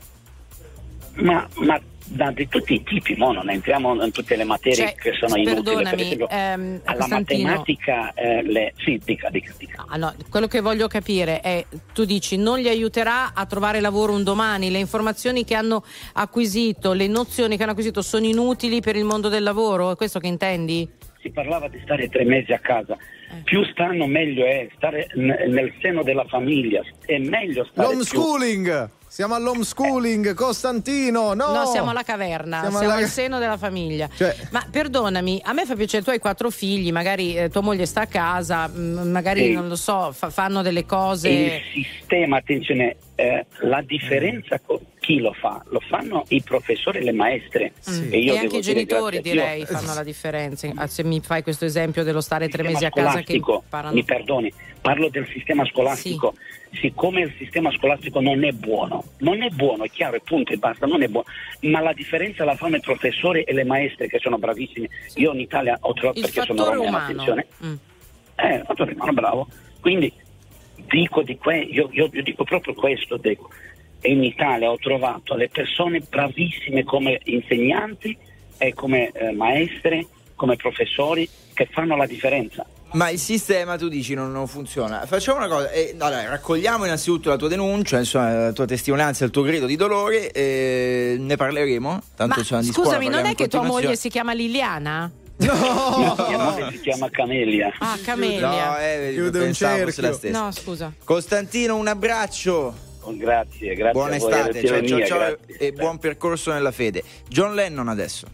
ma di tutti i tipi, non entriamo in tutte le materie che sono inutili, per esempio alla matematica, dica. No, quello che voglio capire è, tu dici non li aiuterà a trovare lavoro un domani, le informazioni che hanno acquisito, le nozioni che hanno acquisito sono inutili per il mondo del lavoro, è questo che intendi? Si parlava di stare 3 mesi a casa, più stanno meglio è stare nel seno della famiglia, è meglio stare l'homeschooling. Siamo all'homeschooling, Costantino, no, siamo alla caverna, siamo al seno della famiglia. Ma perdonami, a me fa piacere, tu hai 4 figli, magari tua moglie sta a casa, magari non lo so, fanno delle cose. Il sistema, attenzione, la differenza chi lo fa? Lo fanno i professori e le maestre. E anche i genitori direi fanno la differenza. Se mi fai questo esempio dello stare 3 mesi a casa che imparano. Mi perdoni, parlo del sistema scolastico. Siccome il sistema scolastico non è buono, è chiaro, punto e basta, non è buono, ma la differenza la fanno i professori e le maestre che sono bravissimi. Io in Italia ho trovato, perché sono romano, attenzione, fattore umano, bravo, quindi dico io dico proprio questo, dico. E in Italia ho trovato le persone bravissime come insegnanti e come maestre, come professori, che fanno la differenza. Ma il sistema, tu dici, non funziona. Facciamo una cosa, raccogliamo innanzitutto la tua denuncia, insomma, la tua testimonianza, il tuo grido di dolore, ne parleremo. Tanto scusami, non è che tua moglie si chiama Liliana? No, mia moglie si chiama Camelia. Ah, Camelia. Chiude un cerchio. No, scusa. Costantino, un abbraccio. Grazie. Buona estate, ciao e buon percorso nella fede. John Lennon adesso.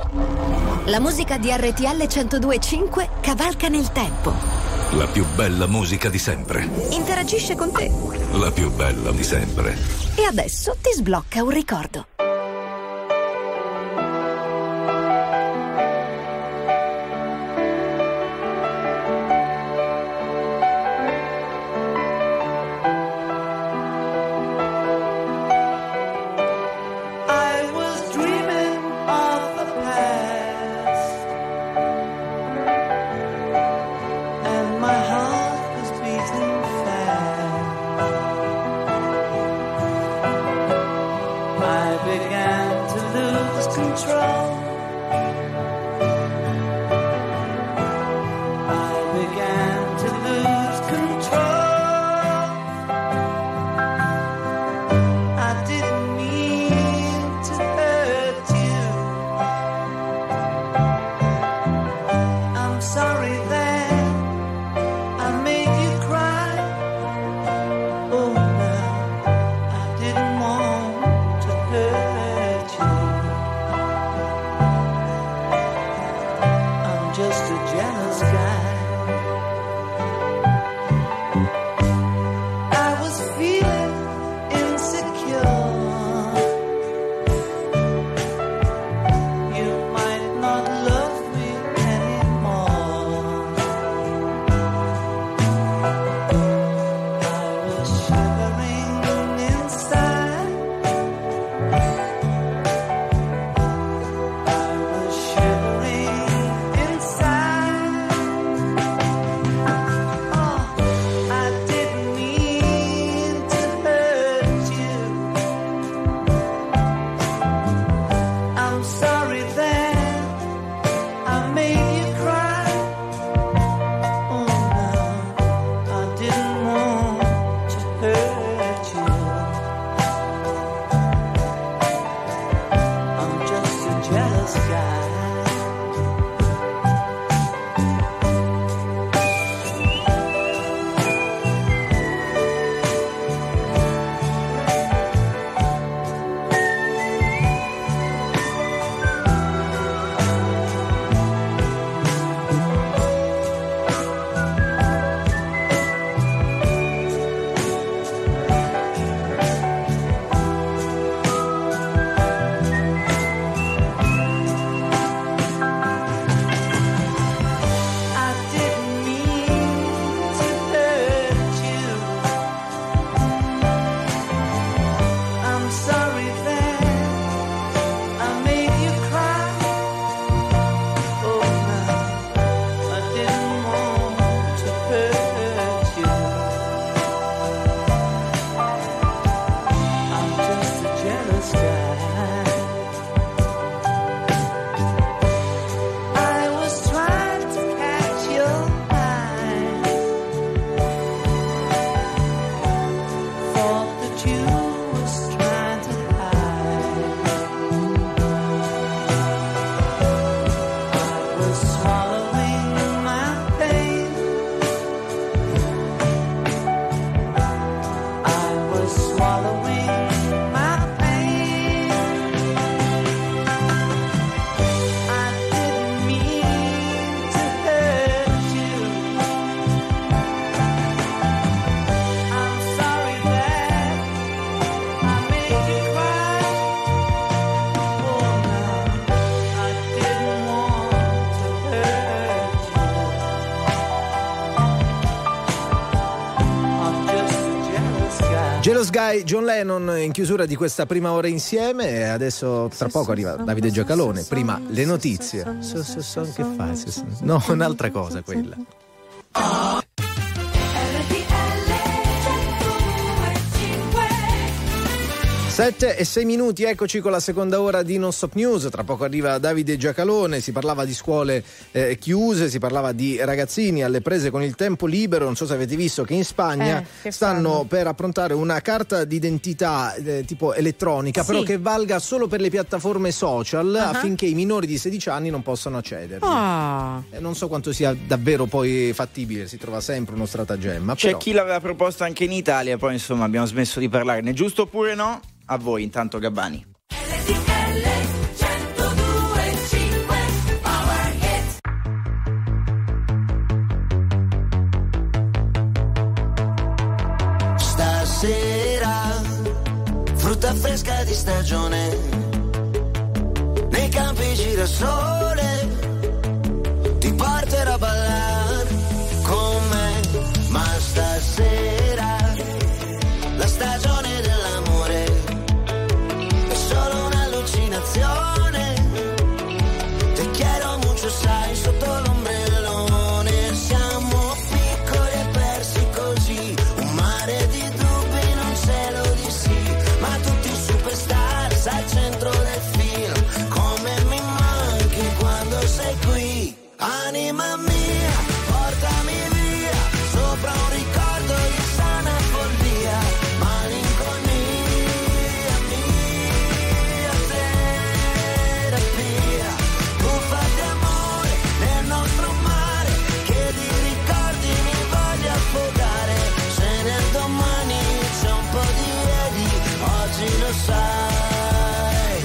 La musica di RTL 102.5 cavalca nel tempo. La più bella musica di sempre. Interagisce con te. La più bella di sempre. E adesso ti sblocca un ricordo. Jealous Guy, John Lennon in chiusura di questa prima ora insieme e adesso tra poco arriva Davide Giacalone, prima le notizie. Che fai? No, un'altra cosa quella. 7:06, eccoci con la seconda ora di Non Stop News. Tra poco arriva Davide Giacalone, si parlava di scuole chiuse, si parlava di ragazzini alle prese con il tempo libero. Non so se avete visto che in Spagna stanno per approntare una carta d'identità tipo elettronica, sì, però che valga solo per le piattaforme social, affinché i minori di 16 anni non possano accedervi. Non so quanto sia davvero poi fattibile, si trova sempre uno stratagemma. C'è però chi l'aveva proposta anche in Italia, poi insomma abbiamo smesso di parlarne. Giusto oppure no? A voi intanto Gabbani. 102.5 Stasera frutta fresca di stagione, nei campi girasole, ti porterò a ballare con me, ma stasera la stagione dell'amore è solo un'allucinazione. Te quiero mucho, sai, sotto l'ombrellone siamo piccoli e persi così, un mare di dubbi, non ce lo dissi, ma tutti superstars al centro del film. Come mi manchi quando sei qui, anima mia, portami via sopra un ricordo di sana follia, malinconia mia, terapia, buffa di amore nel nostro mare, che di ricordi mi voglio affogare. Se nel domani c'è un po' di ieri, oggi lo sai.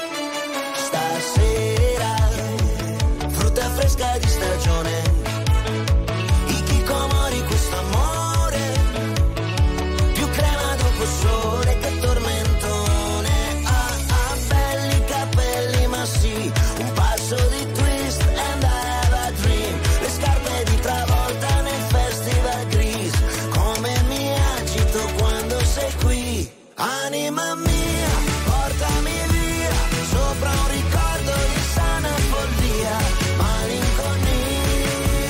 Stasera frutta fresca di stagione, i chicomori, questo amore, più crema dopo sole che tormentone. Belli capelli, ma sì, un passo di twist and I have a dream. Le scarpe di Travolta nel festival gris, come mi agito quando sei qui, anima mia, portami via sopra un ricordo di sana follia, malinconia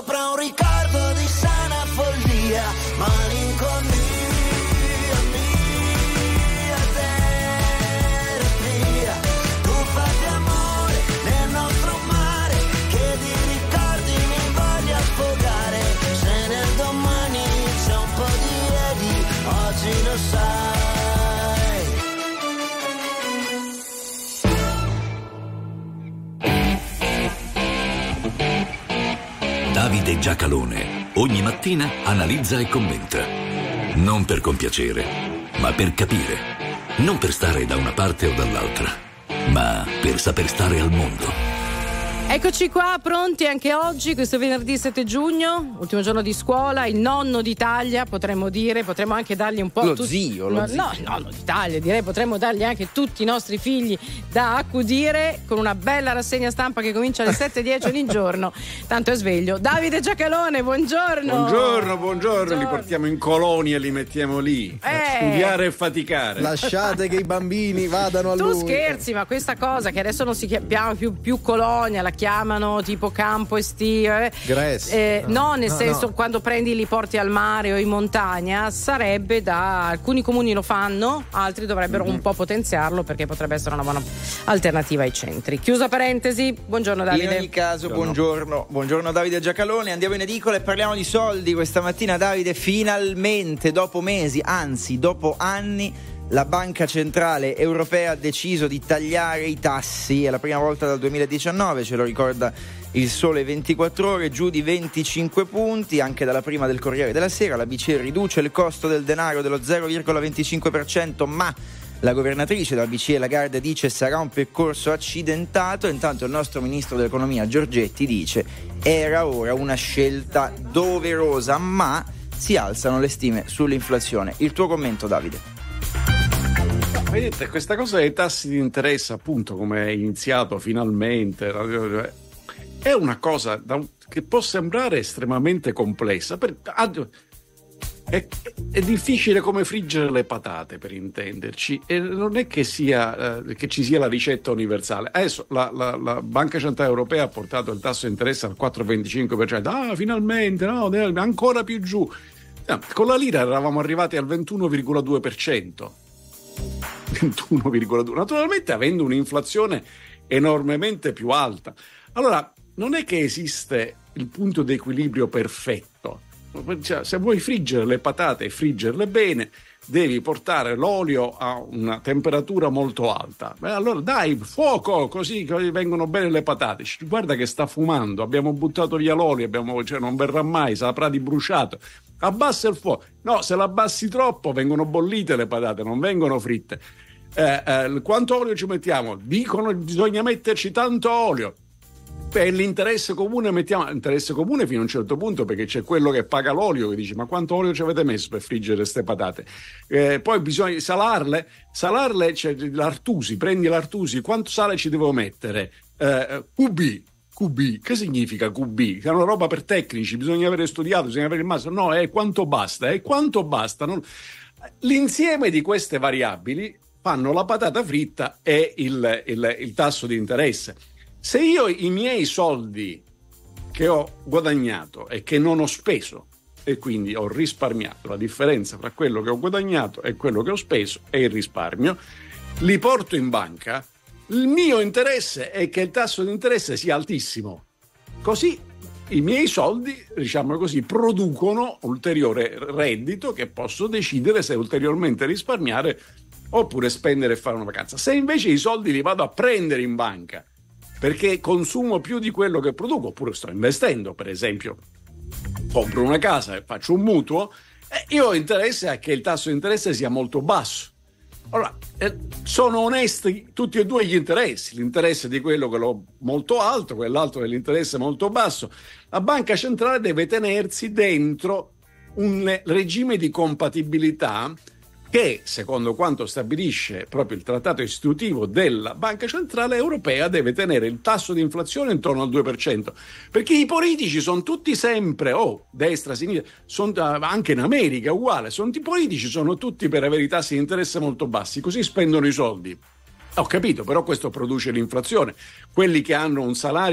sopra un ricordo di sana follia, malinconia, mia terapia. Tuffa di amore nel nostro mare, che di ricordi mi voglio affogare. Se nel domani c'è un po' di ieri, oggi lo sai. Davide Giacalone ogni mattina analizza e commenta. Non per compiacere, ma per capire. Non per stare da una parte o dall'altra, ma per saper stare al mondo. Eccoci qua, pronti anche oggi, questo venerdì 7 giugno, ultimo giorno di scuola, il nonno d'Italia, potremmo dire, potremmo anche dargli un po' lo zio. No, il nonno d'Italia, direi, potremmo dargli anche tutti i nostri figli da accudire con una bella rassegna stampa che comincia alle 7:10 ogni giorno, tanto è sveglio. Davide Giacalone, buongiorno. Buongiorno, li portiamo in colonia e li mettiamo lì a studiare e faticare. Lasciate che i bambini vadano a lui. Tu scherzi, ma questa cosa che adesso non si chiama più colonia, la chiamano tipo campo estivo, no, nel senso quando prendi li porti al mare o in montagna, sarebbe da alcuni comuni lo fanno, altri dovrebbero un po' potenziarlo perché potrebbe essere una buona alternativa ai centri. Chiusa parentesi, buongiorno Davide. In ogni caso, buongiorno Davide Giacalone, andiamo in edicola e parliamo di soldi questa mattina. Davide, finalmente dopo mesi, anzi dopo anni, la Banca Centrale Europea ha deciso di tagliare i tassi, è la prima volta dal 2019, ce lo ricorda il Sole 24 Ore, giù di 25 punti, anche dalla prima del Corriere della Sera. La BCE riduce il costo del denaro dello 0,25%, ma la governatrice della BCE Lagarde dice sarà un percorso accidentato. Intanto il nostro ministro dell'economia Giorgetti dice era ora una scelta doverosa, ma si alzano le stime sull'inflazione. Il tuo commento, Davide? Vedete, questa cosa dei tassi di interesse, appunto, come è iniziato finalmente, è una cosa che può sembrare estremamente complessa. È difficile come friggere le patate, per intenderci, e non è che che ci sia la ricetta universale. Adesso la Banca Centrale Europea ha portato il tasso di interesse al 4,25%. Finalmente, no, ancora più giù. No, con la lira eravamo arrivati al 21,2%. 21,2%, naturalmente avendo un'inflazione enormemente più alta. Allora, non è che esiste il punto di equilibrio perfetto. Cioè, se vuoi friggere le patate e friggerle bene, devi portare l'olio a una temperatura molto alta. Allora dai, fuoco, così vengono bene le patate. Guarda che sta fumando, abbiamo buttato via l'olio, non verrà mai, saprà di bruciato. Abbassa il fuoco. No, se l'abbassi troppo vengono bollite le patate, non vengono fritte. Quanto olio ci mettiamo? Dicono che bisogna metterci tanto olio. Per l'interesse comune mettiamo interesse comune fino a un certo punto, perché c'è quello che paga l'olio che dice ma quanto olio ci avete messo per friggere queste patate? Poi bisogna salarle, c'è l'Artusi, prendi l'Artusi, quanto sale ci devo mettere? QB, che significa QB? È una roba per tecnici, bisogna avere studiato, bisogna avere il massimo. No, è quanto basta, L'insieme di queste variabili fanno la patata fritta e il tasso di interesse. Se io i miei soldi che ho guadagnato e che non ho speso e quindi ho risparmiato, la differenza tra quello che ho guadagnato e quello che ho speso è il risparmio, li porto in banca, il mio interesse è che il tasso di interesse sia altissimo. Così i miei soldi, diciamo così, producono ulteriore reddito che posso decidere se ulteriormente risparmiare oppure spendere e fare una vacanza. Se invece i soldi li vado a prendere in banca perché consumo più di quello che produco, oppure sto investendo, per esempio, compro una casa e faccio un mutuo, io ho interesse a che il tasso di interesse sia molto basso. Allora, sono onesti tutti e due gli interessi, l'interesse di quello che l'ho molto alto, quell'altro dell'interesse molto basso. La banca centrale deve tenersi dentro un regime di compatibilità che, secondo quanto stabilisce proprio il trattato istitutivo della Banca Centrale Europea, deve tenere il tasso di inflazione intorno al 2%, perché i politici sono tutti sempre, destra, sinistra, anche in America uguale, i politici sono tutti per avere i tassi di interesse molto bassi, così spendono i soldi. Ho capito, però questo produce l'inflazione. Quelli che hanno un salario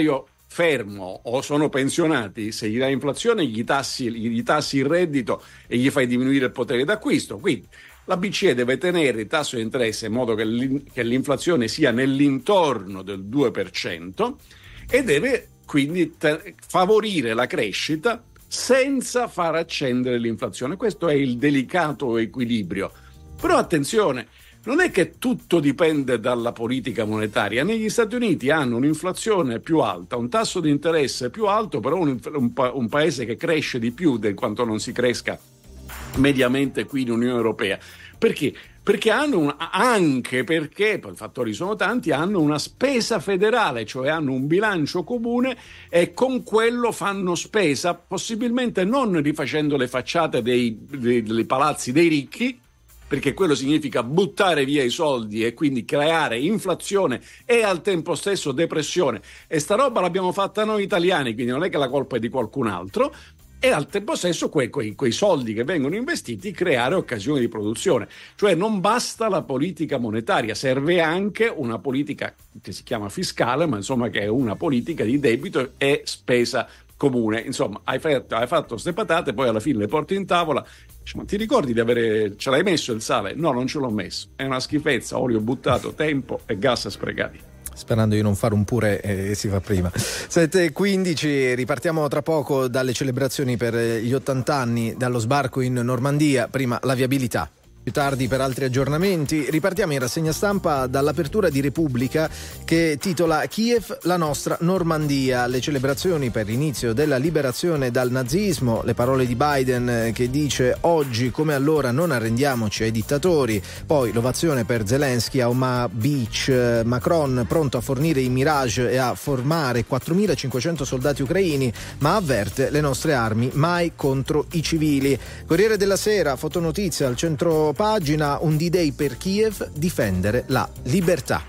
fermo o sono pensionati, se gli dai inflazione gli tassi il reddito e gli fai diminuire il potere d'acquisto. Quindi la BCE deve tenere il tasso di interesse in modo che l'inflazione sia nell'intorno del 2% e deve quindi favorire la crescita senza far accendere l'inflazione. Questo è il delicato equilibrio. Però attenzione, non è che tutto dipende dalla politica monetaria. Negli Stati Uniti hanno un'inflazione più alta, un tasso di interesse più alto, però un paese che cresce di più di quanto non si cresca mediamente qui in Unione Europea. Perché? Perché per fattori sono tanti, hanno una spesa federale, cioè hanno un bilancio comune e con quello fanno spesa, possibilmente non rifacendo le facciate dei palazzi dei ricchi, perché quello significa buttare via i soldi e quindi creare inflazione e al tempo stesso depressione. E sta roba l'abbiamo fatta noi italiani, quindi non è che la colpa è di qualcun altro. E al tempo stesso quei soldi che vengono investiti creare occasioni di produzione. Cioè non basta la politica monetaria, serve anche una politica che si chiama fiscale, ma insomma che è una politica di debito e spesa comune. Insomma, hai fatto ste patate, poi alla fine le porti in tavola. Ma ti ricordi ce l'hai messo il sale? No, non ce l'ho messo. È una schifezza, olio buttato, tempo e gas sprecati. Sperando di non fare un purè, si fa prima. 7:15, ripartiamo tra poco dalle celebrazioni per gli 80 anni dallo sbarco in Normandia, prima la viabilità. Più tardi per altri aggiornamenti. Ripartiamo in rassegna stampa dall'apertura di Repubblica che titola Kiev, la nostra Normandia, le celebrazioni per l'inizio della liberazione dal nazismo, le parole di Biden che dice oggi come allora non arrendiamoci ai dittatori, poi l'ovazione per Zelensky a Omaha Beach, Macron pronto a fornire i Mirage e a formare 4.500 soldati ucraini, ma avverte le nostre armi mai contro i civili. Corriere della Sera, fotonotizia al centro pagina, un D-Day per Kiev, difendere la libertà.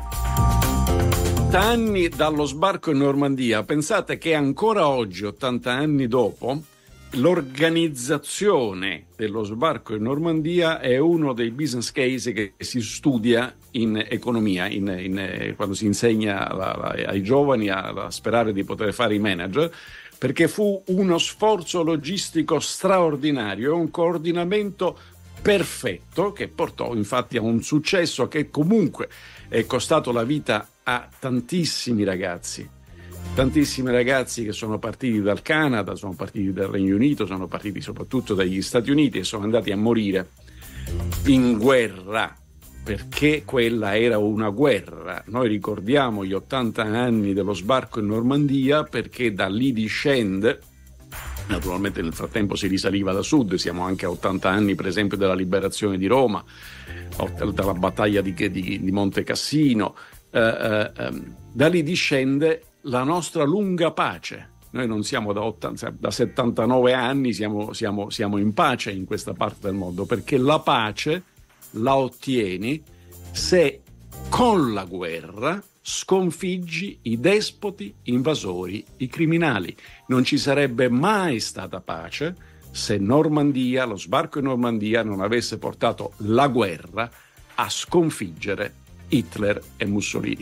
80 anni dallo sbarco in Normandia. Pensate che ancora oggi, 80 anni dopo, l'organizzazione dello sbarco in Normandia è uno dei business case che si studia in economia, quando si insegna ai giovani a sperare di poter fare i manager, perché fu uno sforzo logistico straordinario, un coordinamento perfetto che portò infatti a un successo che comunque è costato la vita a tantissimi ragazzi che sono partiti dal Canada, sono partiti dal Regno Unito, sono partiti soprattutto dagli Stati Uniti e sono andati a morire in guerra, perché quella era una guerra. Noi ricordiamo gli 80 anni dello sbarco in Normandia perché da lì discende. Naturalmente nel frattempo si risaliva da sud, siamo anche a 80 anni per esempio della liberazione di Roma, dalla battaglia di Monte Cassino, da lì discende la nostra lunga pace. Noi non siamo da 79 anni, siamo in pace in questa parte del mondo, perché la pace la ottieni se con la guerra sconfiggi i despoti, invasori, i criminali. Non ci sarebbe mai stata pace se Normandia, lo sbarco in Normandia, non avesse portato la guerra a sconfiggere Hitler e Mussolini.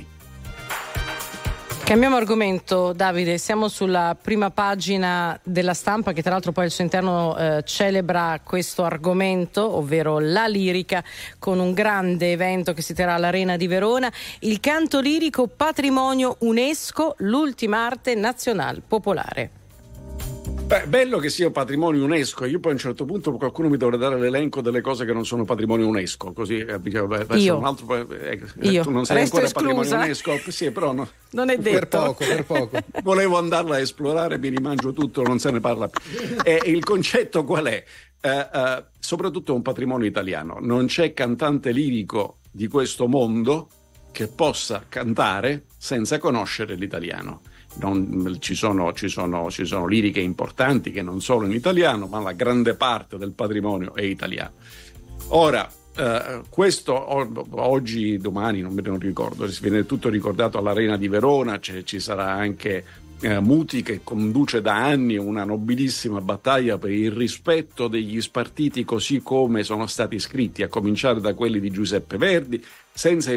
Cambiamo argomento, Davide, siamo sulla prima pagina della Stampa, che tra l'altro poi al suo interno celebra questo argomento, ovvero la lirica, con un grande evento che si terrà all'Arena di Verona, il canto lirico patrimonio UNESCO, l'ultima arte nazionale popolare. Beh, bello che sia patrimonio UNESCO. Io poi a un certo punto qualcuno mi dovrà dare l'elenco delle cose che non sono patrimonio UNESCO, così io. Un altro, io tu non sei resto ancora esclusa. Patrimonio UNESCO? Sì, però no. Non è detto. Per poco. Volevo andarla a esplorare, mi rimangio tutto, non se ne parla più. Il concetto qual è? Soprattutto è un patrimonio italiano. Non c'è cantante lirico di questo mondo che possa cantare senza conoscere l'italiano. Ci sono liriche importanti che non sono in italiano, ma la grande parte del patrimonio è italiano. Ora, questo oggi, domani, non ricordo, viene tutto ricordato all'Arena di Verona, ci sarà anche Muti, che conduce da anni una nobilissima battaglia per il rispetto degli spartiti così come sono stati scritti, a cominciare da quelli di Giuseppe Verdi, senza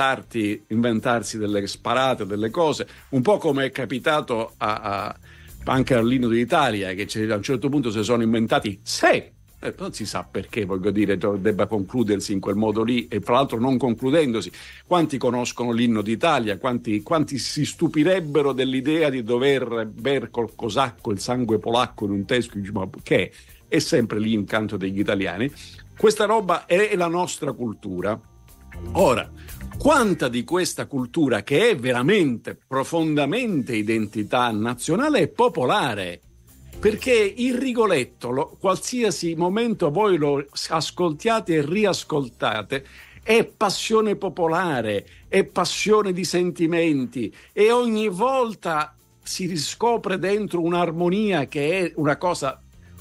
inventarsi delle sparate, delle cose, un po' come è capitato anche all'Inno d'Italia, che a un certo punto si sono inventati non si sa perché, voglio dire, debba concludersi in quel modo lì, e fra l'altro non concludendosi. Quanti conoscono l'Inno d'Italia? Quanti si stupirebbero dell'idea di dover bere col cosacco il sangue polacco in un teschio? Ma che è sempre lì in canto degli italiani. Questa roba è la nostra cultura. Ora, quanta di questa cultura, che è veramente profondamente identità nazionale, è popolare? Perché il Rigoletto, qualsiasi momento voi lo ascoltiate e riascoltate, è passione popolare, è passione di sentimenti, e ogni volta si riscopre dentro un'armonia che è una cosa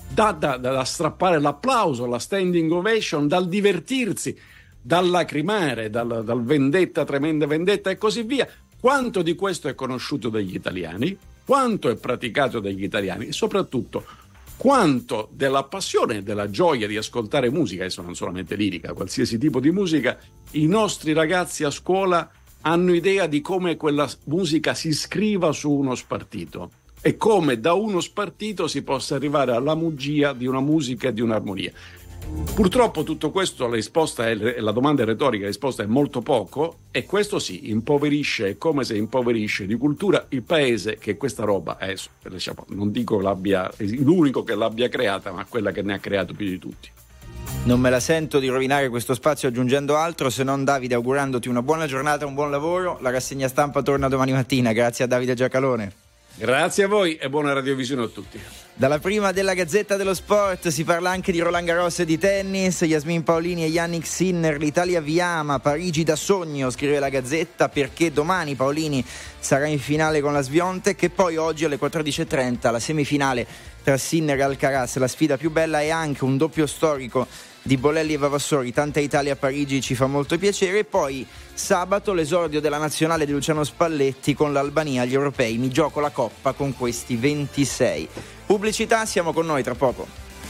da strappare l'applauso, la standing ovation, dal divertirsi, dal lacrimare, dal vendetta, tremenda vendetta e così via. Quanto di questo è conosciuto dagli italiani? Quanto è praticato dagli italiani? E soprattutto, quanto della passione e della gioia di ascoltare musica, adesso non solamente lirica, qualsiasi tipo di musica, i nostri ragazzi a scuola hanno idea di come quella musica si scriva su uno spartito e come da uno spartito si possa arrivare alla mugia di una musica e di un'armonia. Purtroppo tutto questo, la domanda è retorica, la risposta è molto poco, e questo sì, impoverisce, è come se impoverisce di cultura il paese che questa roba è, non dico l'unico che l'abbia creata, ma quella che ne ha creato più di tutti. Non me la sento di rovinare questo spazio aggiungendo altro, se non, Davide, augurandoti una buona giornata, un buon lavoro. La rassegna stampa torna domani mattina. Grazie a Davide Giacalone. Grazie a voi e buona radiovisione a tutti. Dalla prima della Gazzetta dello Sport si parla anche di Roland Garros e di tennis. Yasmin Paolini e Yannick Sinner, l'Italia vi ama, Parigi da sogno, scrive la Gazzetta, perché domani Paolini sarà in finale con la Swiatek, e poi oggi alle 14.30 la semifinale tra Sinner e Alcaraz, la sfida più bella, e anche un doppio storico di Bolelli e Vavassori. Tanta Italia a Parigi, ci fa molto piacere. E poi sabato l'esordio della nazionale di Luciano Spalletti con l'Albania agli europei. Mi gioco la coppa con questi 26. Pubblicità, siamo con noi tra poco.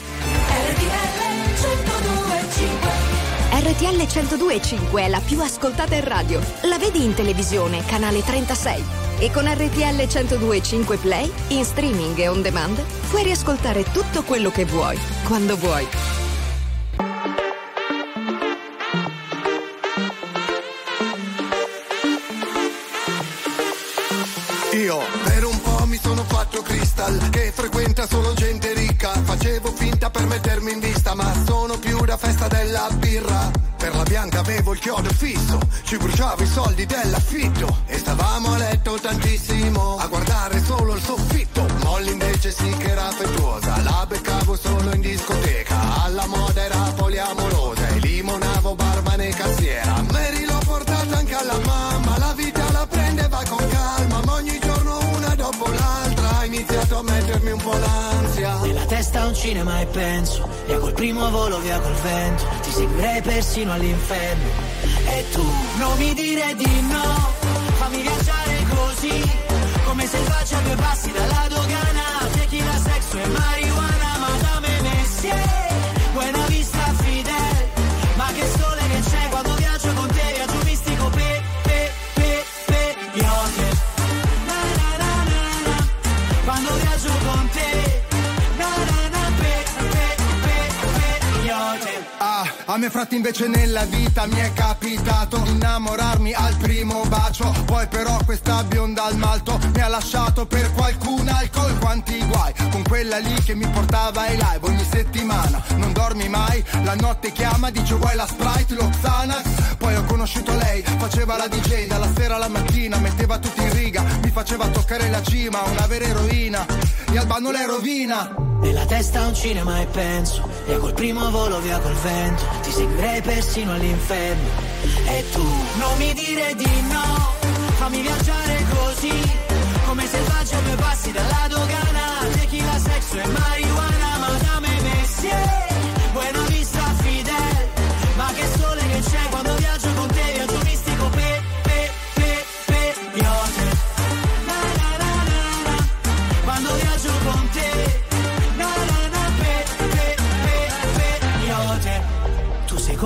RTL 102.5 è la più ascoltata in radio. La vedi in televisione, canale 36. E con RTL 102.5 Play, in streaming e on demand, puoi riascoltare tutto quello che vuoi, quando vuoi. Io per un po' mi sono fatto Crystal, che frequenta solo gente ricca. Facevo finta per mettermi in vista, ma sono più da festa della birra. Per la Bianca avevo il chiodo fisso, ci bruciavo i soldi dell'affitto, e stavamo a letto tantissimo a guardare solo il soffitto. Molly invece sì che era affettuosa, la beccavo solo in discoteca, alla moda era poliamorosa, e limonavo barman e cassiera. Mary l'ho portata anche alla mamma, la vita la prende, va con calma, ma ogni giorno una dopo l'altra ha iniziato a mettermi un po' l'ansia. Nella testa un cinema e penso, via col primo volo, via col vento, ti seguirei persino all'inferno. E tu non mi dire di no, fammi viaggiare così, come selvaggia a due passi dalla dogana. Tequila, sexo e marijuana, Madame Messier, Buena Vista, Fidel. Ma che sole che c'è quando viaggio con te, viaggio mistico, peyote. Na na na na na, quando viaggio con te, na na na, peyote. A me fratti invece nella vita mi è capitato innamorarmi al primo bacio, poi però questa bionda al malto mi ha lasciato per qualcun alcol. Quanti guai con quella lì che mi portava ai live ogni settimana, non dormi mai, la notte chiama, dice vuoi la Sprite, lo Xanax. Poi ho conosciuto lei, faceva la DJ dalla sera alla mattina, metteva tutti in riga, mi faceva toccare la cima, una vera eroina, e Albano le rovina. Nella testa un cinema e penso, via col primo volo, via col vento, ti seguirei persino all'inferno. E tu non mi dire di no, fammi viaggiare così, come selvaggia a due passi dalla dogana. Tequila, sexo e marijuana, Madame Messier, Buena Vista, Fidel. Ma che sole che c'è quando viaggio con te, viaggio mistico, peyote. Na na na na na,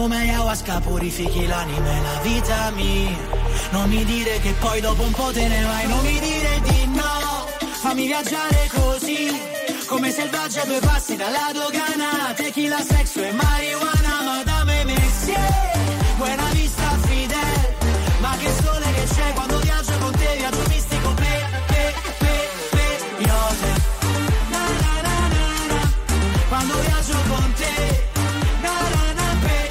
come ayahuasca purifichi l'anima e la vita mia. Non mi dire che poi dopo un po' te ne vai, non mi dire di no. Fammi viaggiare così, come selvaggia a due passi dalla dogana. Tequila, sexo e marijuana, madame Messier, buena vista Fidel. Ma che sole che c'è quando viaggio con te, viaggio mistico, yote. Na na na na na, quando viaggio con te. Na na na,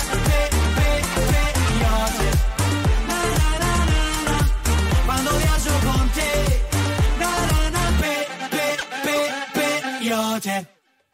yote. Na na na na na, quando viaggio con te. Na na na, yote.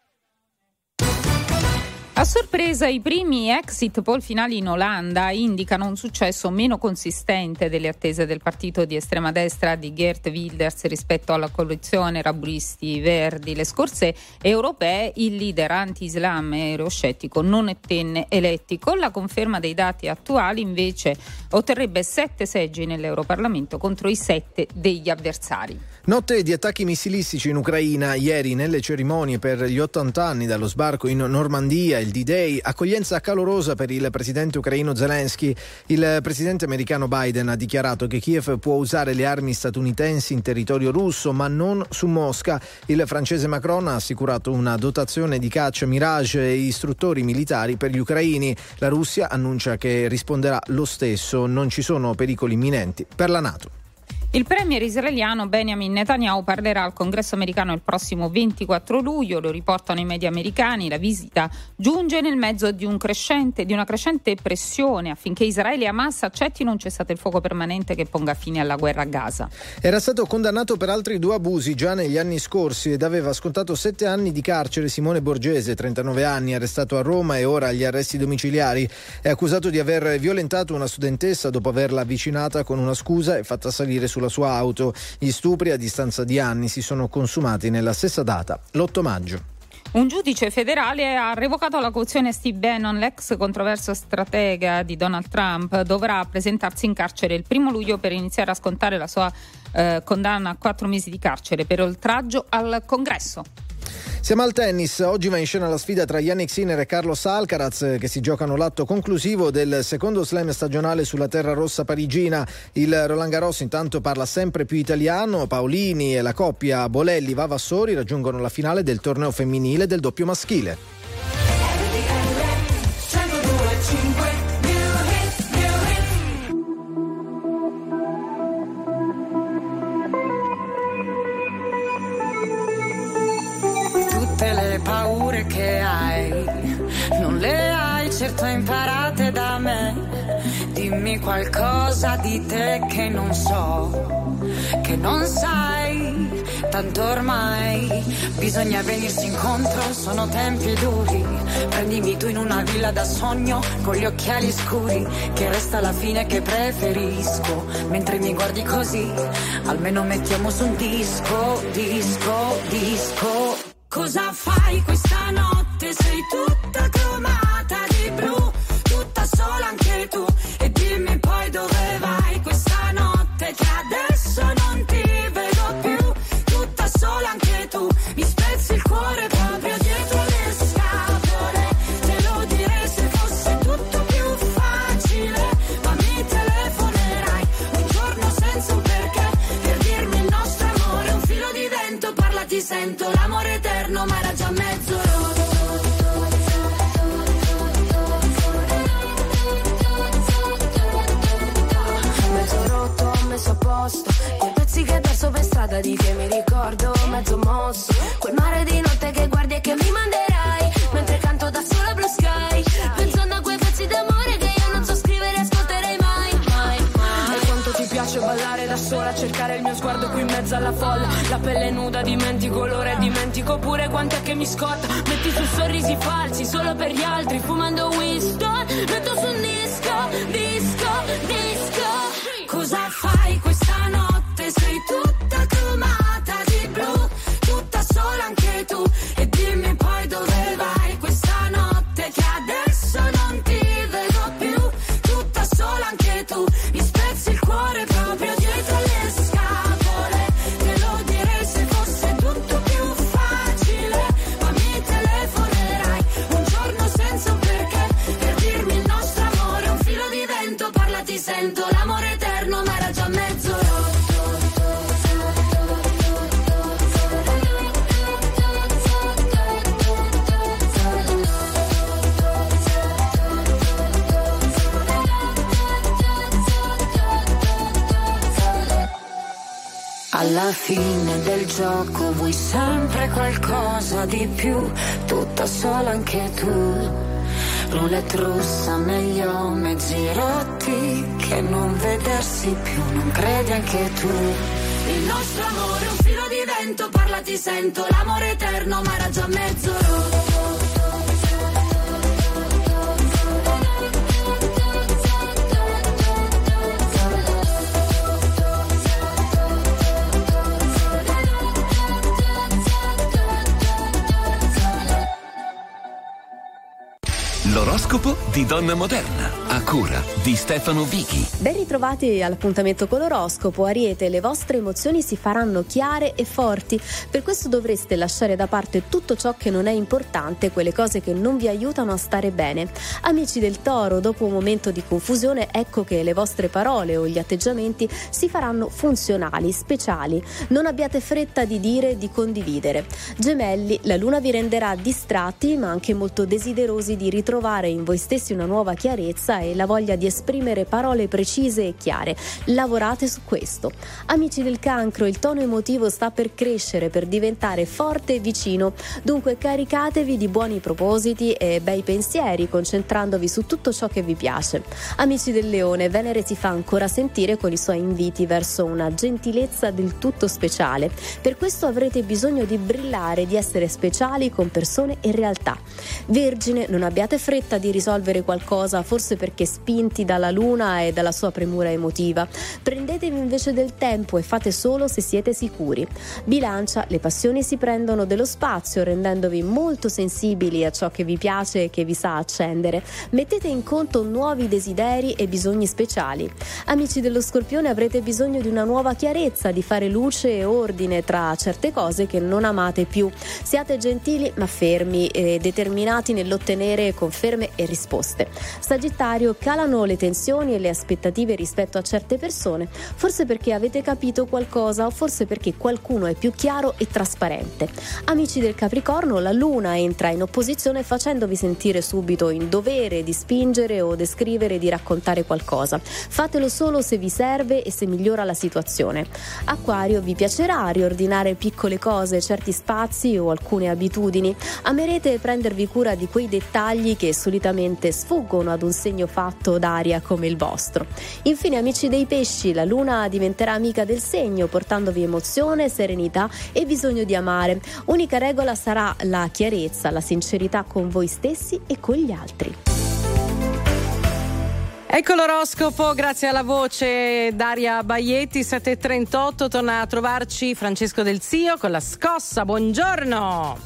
A sorpresa, i primi exit poll finali in Olanda indicano un successo meno consistente delle attese del partito di estrema destra di Geert Wilders rispetto alla coalizione Laburisti-Verdi. Le scorse europee il leader anti-Islam e euroscettico non ottenne eletti. Con la conferma dei dati attuali invece otterrebbe 7 seggi nell'Europarlamento contro i 7 degli avversari. Notte di attacchi missilistici in Ucraina. Ieri nelle cerimonie per gli 80 anni dallo sbarco in Normandia, il D-Day, accoglienza calorosa per il presidente ucraino Zelensky. Il presidente americano Biden ha dichiarato che Kiev può usare le armi statunitensi in territorio russo, ma non su Mosca. Il francese Macron ha assicurato una dotazione di caccia Mirage e istruttori militari per gli ucraini. La Russia annuncia che risponderà lo stesso. Non ci sono pericoli imminenti per la NATO. Il premier israeliano Benjamin Netanyahu parlerà al Congresso americano il prossimo 24 luglio, lo riportano i media americani. La visita giunge nel mezzo di una crescente pressione affinché Israele e Hamas accettino un cessate il fuoco permanente che ponga fine alla guerra a Gaza. Era stato condannato per altri 2 abusi già negli anni scorsi ed aveva scontato 7 anni di carcere Simone Borgese, 39 anni, arrestato a Roma e ora agli arresti domiciliari. È accusato di aver violentato una studentessa dopo averla avvicinata con una scusa e fatta salire sulla sua auto. Gli stupri a distanza di anni si sono consumati nella stessa data, l'8 maggio. Un giudice federale ha revocato la cauzione a Steve Bannon, l'ex controverso stratega di Donald Trump. Dovrà presentarsi in carcere il 1 luglio per iniziare a scontare la sua condanna a 4 mesi di carcere per oltraggio al Congresso. Siamo al tennis. Oggi va in scena la sfida tra Jannik Sinner e Carlos Alcaraz, che si giocano l'atto conclusivo del secondo slam stagionale sulla terra rossa parigina. Il Roland Garros intanto parla sempre più italiano. Paolini e la coppia Bolelli-Vavassori raggiungono la finale del torneo femminile del doppio maschile. Paure che hai, non le hai certo imparate da me. Dimmi qualcosa di te che non so, che non sai, tanto ormai bisogna venirsi incontro, sono tempi duri. Prendimi tu in una villa da sogno con gli occhiali scuri, che resta la fine che preferisco. Mentre mi guardi così, almeno mettiamo su un disco. Cosa fai questa notte? Sei tutta cromata di blu, tutta sola anche tu. E dimmi poi dove vai questa notte, che adesso non ti vedo più. Tutta sola anche tu, mi spezzi il cuore proprio dietro le scatole. Te lo direi se fosse tutto più facile, ma mi telefonerai un giorno senza un perché, per dirmi il nostro amore è un filo di vento. Parla, ti sento, l'amore eterno, ma era già mezzo rotto. Mezzo rotto, messo a posto, quei pezzi che hai perso per strada di che mi ricordo, mezzo mosso, quel mare di notte che guardi e che mi manderai, mentre canto da sola Blue Sky, pensando a quei pezzi d'amore che io non so scrivere e ascolterei mai. E quanto ti piace ballare da sola, cercare il mio sguardo qui in mezzo alla folla, la pelle nuda, dimentico l'ora e dimentico pure quant'è che mi scotta. Metti su sorrisi falsi solo per gli altri, fumando Winston, metto su un disco. Cosa fai questa notte? Sei tutta cromata di blu, tutta sola anche tu. E dimmi poi dove vai questa notte, che adesso non ti vedo più. Tutta sola anche tu, mi spezzi il cuore proprio dietro le scatole. Te lo direi se fosse tutto più facile, ma mi telefonerai un giorno senza un perché, per dirmi il nostro Alla fine del gioco vuoi sempre qualcosa di più, tutta sola anche tu. Roulette russa, meglio mezzi rotti che non vedersi più, non credi anche tu. Il nostro amore è un filo di vento, parla ti sento, l'amore eterno ma era già mezzo rotto. L'oroscopo di Donna Moderna, a cura di Stefano Vichi. Ben ritrovati all'appuntamento con l'oroscopo. Ariete, le vostre emozioni si faranno chiare e forti, per questo dovreste lasciare da parte tutto ciò che non è importante, quelle cose che non vi aiutano a stare bene. Amici del Toro, dopo un momento di confusione, ecco che le vostre parole o gli atteggiamenti si faranno funzionali, speciali. Non abbiate fretta di dire e di condividere. Gemelli, la luna vi renderà distratti ma anche molto desiderosi di ritrovare in voi stessi una nuova chiarezza e la voglia di esprimere parole precise e chiare. Lavorate su questo. Amici del Cancro, il tono emotivo sta per crescere, per diventare forte e vicino. Dunque caricatevi di buoni propositi e bei pensieri, concentrandovi su tutto ciò che vi piace. Amici del Leone, Venere si fa ancora sentire con i suoi inviti verso una gentilezza del tutto speciale. Per questo avrete bisogno di brillare, di essere speciali con persone e realtà. Vergine, non abbiate fretta di risolvere qualcosa, forse perché spinti dalla luna e dalla sua premura emotiva. Prendetevi invece del tempo e fate solo se siete sicuri. Bilancia, le passioni si prendono dello spazio, rendendovi molto sensibili a ciò che vi piace e che vi sa accendere. Mettete in conto nuovi desideri e bisogni speciali. Amici dello Scorpione, avrete bisogno di una nuova chiarezza, di fare luce e ordine tra certe cose che non amate più. Siate gentili ma fermi e determinati nell'ottenere conferme e risposte. Sagittario, calano le tensioni e le aspettative rispetto a certe persone, forse perché avete capito qualcosa o forse perché qualcuno è più chiaro e trasparente. Amici del Capricorno, la luna entra in opposizione facendovi sentire subito in dovere di spingere o descrivere, di raccontare qualcosa. Fatelo solo se vi serve e se migliora la situazione. Acquario, vi piacerà riordinare piccole cose, certi spazi o alcune abitudini. Amerete prendervi cura di quei dettagli che solitamente sfuggono ad un segno fatto d'aria come il vostro. Infine, amici dei Pesci, la luna diventerà amica del segno, portandovi emozione, serenità e bisogno di amare. Unica regola sarà la chiarezza, la sincerità con voi stessi e con gli altri. Ecco l'oroscopo, grazie alla voce Daria Baietti. 7:38, torna a trovarci Francesco Del Zio con la scossa. Buongiorno.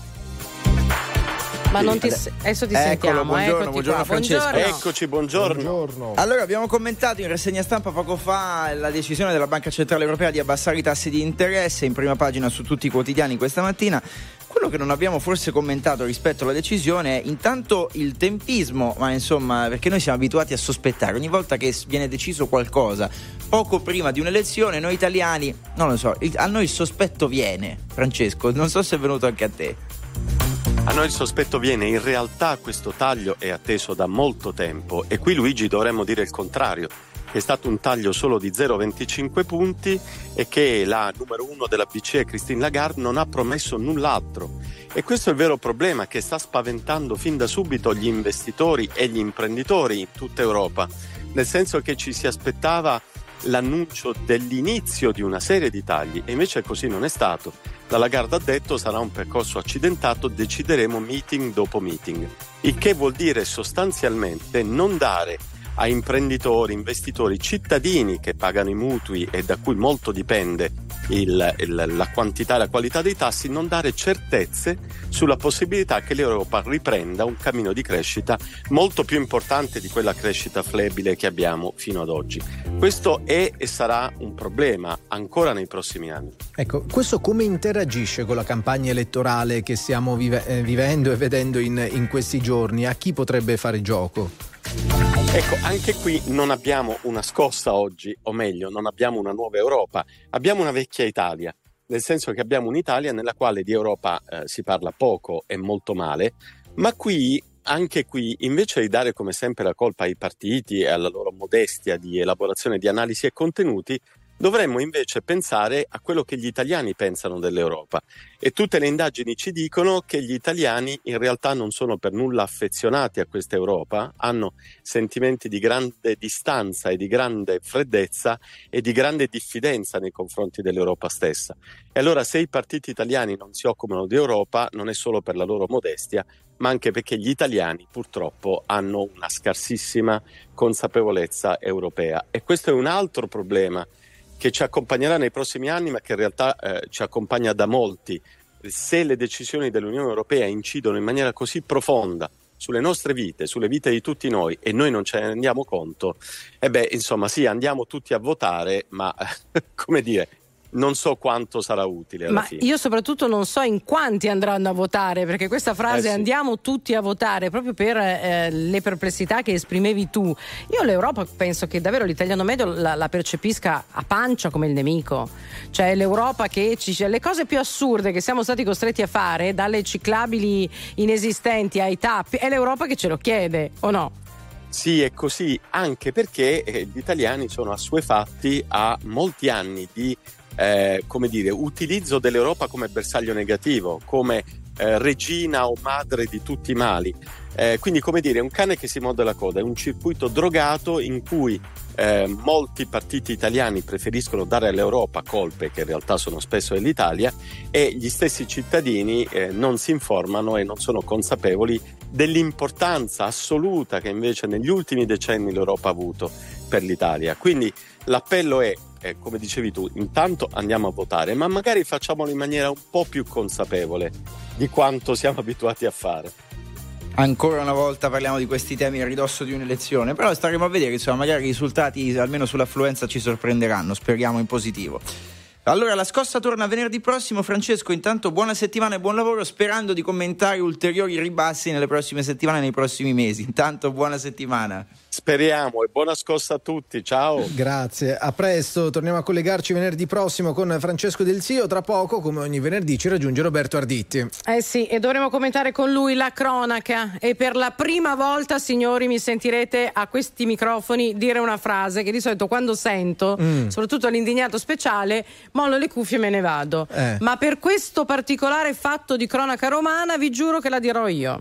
Ma non ti adesso ti sentiamo. Buongiorno Francesco. Eccoci, buongiorno. Allora, abbiamo commentato in rassegna stampa poco fa la decisione della Banca Centrale Europea di abbassare i tassi di interesse, in prima pagina su tutti i quotidiani questa mattina. Quello che non abbiamo forse commentato rispetto alla decisione è intanto il tempismo, ma insomma, perché noi siamo abituati a sospettare ogni volta che viene deciso qualcosa poco prima di un'elezione, noi italiani, non lo so, a noi il sospetto viene. Francesco, non so se è venuto anche a te. A noi il sospetto viene, in realtà questo taglio è atteso da molto tempo e qui, Luigi, dovremmo dire il contrario, che è stato un taglio solo di 0,25 punti e che la numero 1 della BCE, Christine Lagarde, non ha promesso null'altro. E questo è il vero problema che sta spaventando fin da subito gli investitori e gli imprenditori in tutta Europa, nel senso che ci si aspettava l'annuncio dell'inizio di una serie di tagli e invece così non è stato. La Lagarde ha detto sarà un percorso accidentato, decideremo meeting dopo meeting, il che vuol dire sostanzialmente non dare a imprenditori, investitori, cittadini che pagano i mutui e da cui molto dipende la quantità e la qualità dei tassi, non dare certezze sulla possibilità che l'Europa riprenda un cammino di crescita molto più importante di quella crescita flebile che abbiamo fino ad oggi. Questo è e sarà un problema ancora nei prossimi anni. Ecco, questo come interagisce con la campagna elettorale che stiamo vivendo e vedendo in questi giorni? A chi potrebbe fare gioco? Ecco, anche qui non abbiamo una scossa oggi, o meglio, non abbiamo una nuova Europa, abbiamo una vecchia Italia, nel senso che abbiamo un'Italia nella quale di Europa si parla poco e molto male, ma qui, anche qui, invece di dare come sempre la colpa ai partiti e alla loro modestia di elaborazione di analisi e contenuti, dovremmo invece pensare a quello che gli italiani pensano dell'Europa. E tutte le indagini ci dicono che gli italiani in realtà non sono per nulla affezionati a questa Europa, hanno sentimenti di grande distanza e di grande freddezza e di grande diffidenza nei confronti dell'Europa stessa. E allora se i partiti italiani non si occupano di Europa non è solo per la loro modestia, ma anche perché gli italiani purtroppo hanno una scarsissima consapevolezza europea. E questo è un altro problema che ci accompagnerà nei prossimi anni, ma che in realtà ci accompagna da molti. Se le decisioni dell'Unione Europea incidono in maniera così profonda sulle nostre vite, sulle vite di tutti noi, e noi non ce ne rendiamo conto, insomma sì, andiamo tutti a votare, ma come dire, non so quanto sarà utile alla fine. Io soprattutto non so in quanti andranno a votare, perché questa frase andiamo tutti a votare, proprio per le perplessità che esprimevi tu. Io l'Europa penso che davvero l'italiano medio la percepisca a pancia come il nemico. Cioè l'Europa che le cose più assurde che siamo stati costretti a fare, dalle ciclabili inesistenti ai tappi, è l'Europa che ce lo chiede, o no? Sì, è così, anche perché gli italiani sono assuefatti a molti anni di utilizzo dell'Europa come bersaglio negativo, come regina o madre di tutti i mali. Quindi, come dire, un cane che si morde la coda, è un circuito drogato in cui molti partiti italiani preferiscono dare all'Europa colpe che in realtà sono spesso dell'Italia, e gli stessi cittadini non si informano e non sono consapevoli dell'importanza assoluta che invece negli ultimi decenni l'Europa ha avuto per l'Italia. Quindi l'appello è, come dicevi tu, intanto andiamo a votare, ma magari facciamolo in maniera un po' più consapevole di quanto siamo abituati a fare. Ancora una volta parliamo di questi temi a ridosso di un'elezione, però staremo a vedere, insomma, magari i risultati almeno sull'affluenza ci sorprenderanno, speriamo in positivo. Allora la scossa torna venerdì prossimo. Francesco, intanto buona settimana e buon lavoro, sperando di commentare ulteriori ribassi nelle prossime settimane, nei prossimi mesi. Intanto buona settimana. Speriamo, e buona scossa a tutti, ciao. Grazie, a presto, torniamo a collegarci venerdì prossimo con Francesco Del Sio. Tra poco, come ogni venerdì, ci raggiunge Roberto Arditti. Sì, e dovremo commentare con lui la cronaca, e per la prima volta, signori, mi sentirete a questi microfoni dire una frase che di solito quando sento, soprattutto all'indignato speciale, mollo le cuffie e me ne vado. Ma per questo particolare fatto di cronaca romana vi giuro che la dirò io.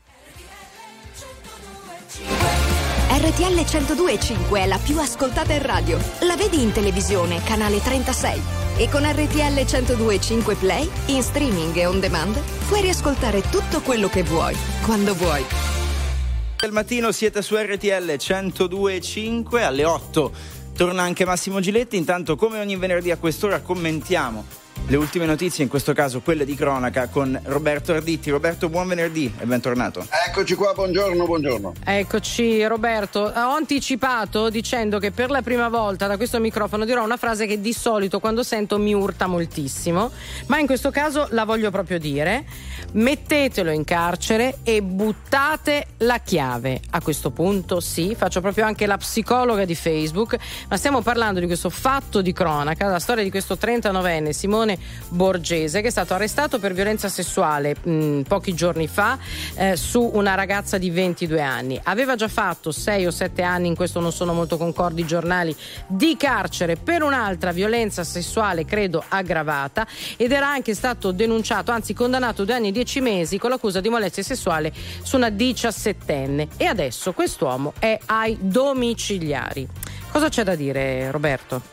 RTL 102.5 è la più ascoltata in radio. La vedi in televisione, canale 36. E con RTL 102.5 Play, in streaming e on demand, puoi riascoltare tutto quello che vuoi, quando vuoi. Del mattino siete su RTL 102.5, alle 8 torna anche Massimo Giletti. Intanto, come ogni venerdì a quest'ora, commentiamo le ultime notizie, in questo caso quelle di cronaca, con Roberto Arditti. Roberto, buon venerdì e bentornato. Eccoci qua, buongiorno. Eccoci Roberto, ho anticipato dicendo che per la prima volta da questo microfono dirò una frase che di solito quando sento mi urta moltissimo, ma in questo caso la voglio proprio dire: mettetelo in carcere e buttate la chiave. A questo punto sì, faccio proprio anche la psicologa di Facebook, ma stiamo parlando di questo fatto di cronaca, la storia di questo 39enne Simone Borgese, che è stato arrestato per violenza sessuale pochi giorni fa su una ragazza di 22 anni. Aveva già fatto 6 o 7 anni, in questo non sono molto concordi i giornali, di carcere per un'altra violenza sessuale, credo aggravata, ed era anche stato denunciato, anzi condannato 2 anni e 10 mesi con l'accusa di molestia sessuale su una 17enne, e adesso quest'uomo è ai domiciliari. Cosa c'è da dire, Roberto?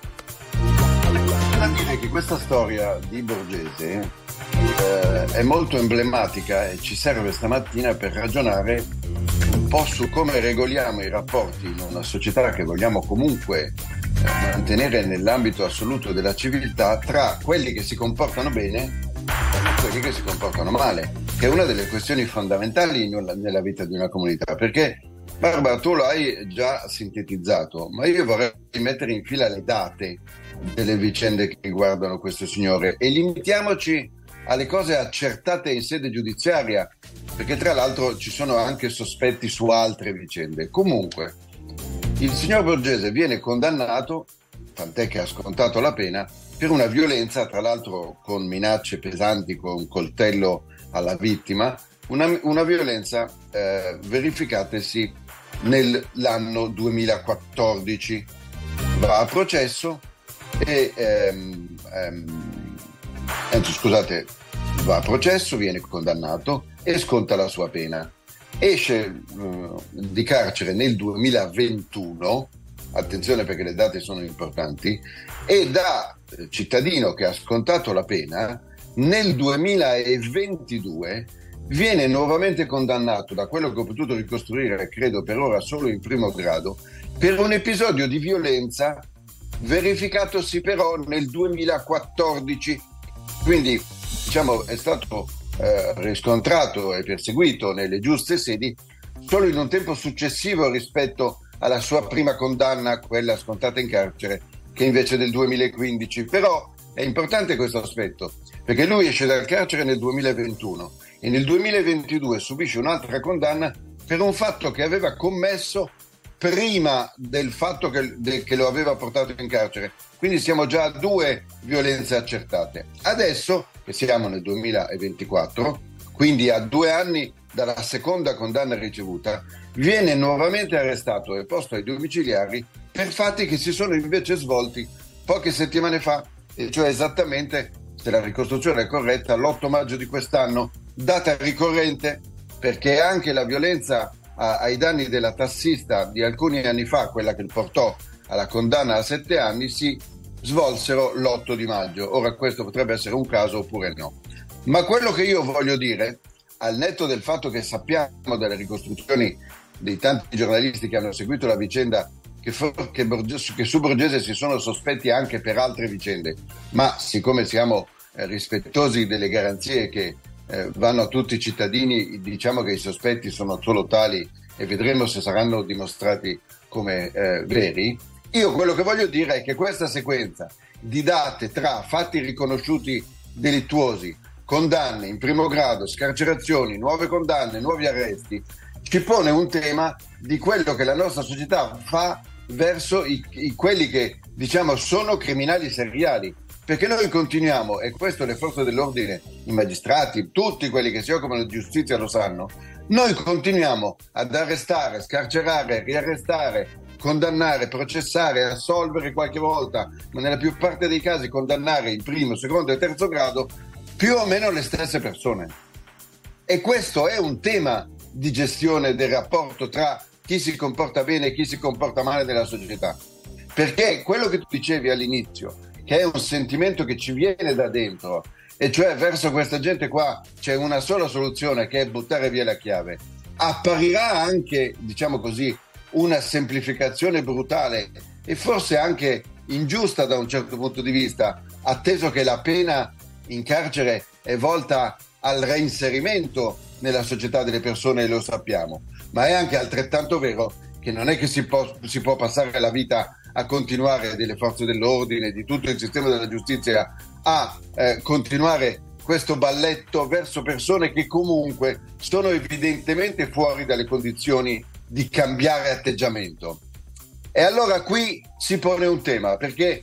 Da dire che questa storia di Borgese è molto emblematica e ci serve stamattina per ragionare un po' su come regoliamo i rapporti in una società che vogliamo comunque mantenere nell'ambito assoluto della civiltà, tra quelli che si comportano bene e quelli che si comportano male, che è una delle questioni fondamentali nella vita di una comunità. Perché, Barbara, tu lo hai già sintetizzato, ma io vorrei mettere in fila le date delle vicende che riguardano questo signore, e limitiamoci alle cose accertate in sede giudiziaria, perché tra l'altro ci sono anche sospetti su altre vicende. Comunque, il signor Borgese viene condannato, tant'è che ha scontato la pena, per una violenza, tra l'altro con minacce pesanti, con coltello alla vittima, una violenza verificatasi nell'anno 2014. Va a processo, e scusate, va a processo, viene condannato e sconta la sua pena. Esce di carcere nel 2021, attenzione perché le date sono importanti, e da cittadino che ha scontato la pena nel 2022 viene nuovamente condannato, da quello che ho potuto ricostruire, credo per ora solo in primo grado, per un episodio di violenza verificatosi però nel 2014. Quindi diciamo è stato riscontrato e perseguito nelle giuste sedi solo in un tempo successivo rispetto alla sua prima condanna, quella scontata in carcere, che invece del 2015. Però è importante questo aspetto, perché lui esce dal carcere nel 2021 e nel 2022 subisce un'altra condanna per un fatto che aveva commesso prima del fatto che lo aveva portato in carcere. Quindi siamo già a 2 violenze accertate. Adesso, che siamo nel 2024, quindi a 2 anni dalla seconda condanna ricevuta, viene nuovamente arrestato e posto ai domiciliari per fatti che si sono invece svolti poche settimane fa, e cioè esattamente, se la ricostruzione è corretta, l'8 maggio di quest'anno, data ricorrente perché anche la violenza ai danni della tassista di alcuni anni fa, quella che portò alla condanna a 7 anni, si svolsero l'8 di maggio. Ora questo potrebbe essere un caso oppure no. Ma quello che io voglio dire, al netto del fatto che sappiamo dalle ricostruzioni dei tanti giornalisti che hanno seguito la vicenda che su Borgese si sono sospetti anche per altre vicende, ma siccome siamo rispettosi delle garanzie che vanno a tutti i cittadini, diciamo che i sospetti sono solo tali e vedremo se saranno dimostrati come veri. Io quello che voglio dire è che questa sequenza di date tra fatti riconosciuti delittuosi, condanne in primo grado, scarcerazioni, nuove condanne, nuovi arresti, ci pone un tema di quello che la nostra società fa verso quelli che diciamo sono criminali seriali. Perché noi continuiamo, e questo le forze dell'ordine, i magistrati, tutti quelli che si occupano di giustizia lo sanno, noi continuiamo ad arrestare, scarcerare, riarrestare, condannare, processare, assolvere qualche volta, ma nella più parte dei casi condannare in primo, secondo e terzo grado più o meno le stesse persone. E questo è un tema di gestione del rapporto tra chi si comporta bene e chi si comporta male nella società. Perché quello che tu dicevi all'inizio, che è un sentimento che ci viene da dentro, e cioè verso questa gente qua c'è una sola soluzione, che è buttare via la chiave, apparirà anche, diciamo così, una semplificazione brutale e forse anche ingiusta da un certo punto di vista, atteso che la pena in carcere è volta al reinserimento nella società delle persone, e lo sappiamo, ma è anche altrettanto vero che non è che si può passare la vita a continuare, delle forze dell'ordine, di tutto il sistema della giustizia, a continuare questo balletto verso persone che comunque sono evidentemente fuori dalle condizioni di cambiare atteggiamento. E allora qui si pone un tema, perché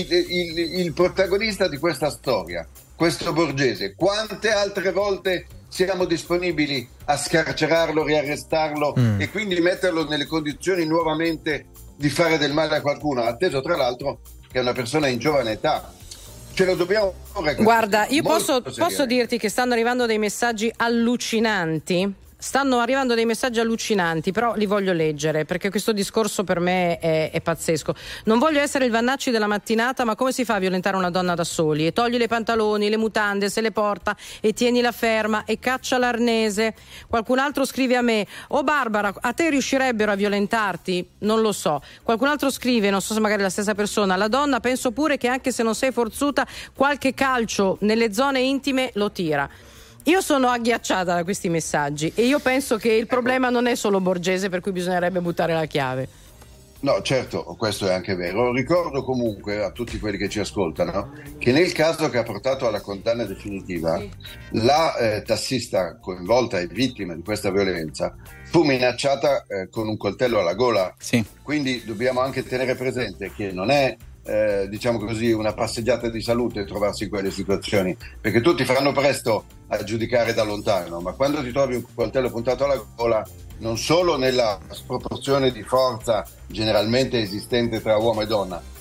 il protagonista di questa storia, questo Borgese, quante altre volte siamo disponibili a scarcerarlo, riarrestarlo e quindi metterlo nelle condizioni nuovamente di fare del male a qualcuno, atteso tra l'altro che è una persona in giovane età. Ce lo dobbiamo. Guarda, io posso dirti che stanno arrivando dei messaggi allucinanti. Però li voglio leggere, perché questo discorso per me è pazzesco. Non voglio essere il Vannacci della mattinata, ma come si fa a violentare una donna da soli? E togli le pantaloni, le mutande, se le porta e tienila ferma e caccia l'arnese. Qualcun altro scrive a me: oh Barbara, a te riuscirebbero a violentarti? Non lo so. Qualcun altro scrive, non so se magari la stessa persona: la donna penso pure che anche se non sei forzuta, qualche calcio nelle zone intime lo tira. Io sono agghiacciata da questi messaggi e io penso che il problema non è solo Borgese, per cui bisognerebbe buttare la chiave. No, certo, questo è anche vero. Ricordo comunque a tutti quelli che ci ascoltano che nel caso che ha portato alla condanna definitiva, la tassista coinvolta e vittima di questa violenza fu minacciata con un coltello alla gola. Sì. Quindi dobbiamo anche tenere presente che non è diciamo così una passeggiata di salute trovarsi in quelle situazioni, perché tutti faranno presto a giudicare da lontano, ma quando ti trovi un coltello puntato alla gola, non solo nella sproporzione di forza generalmente esistente tra uomo e donna,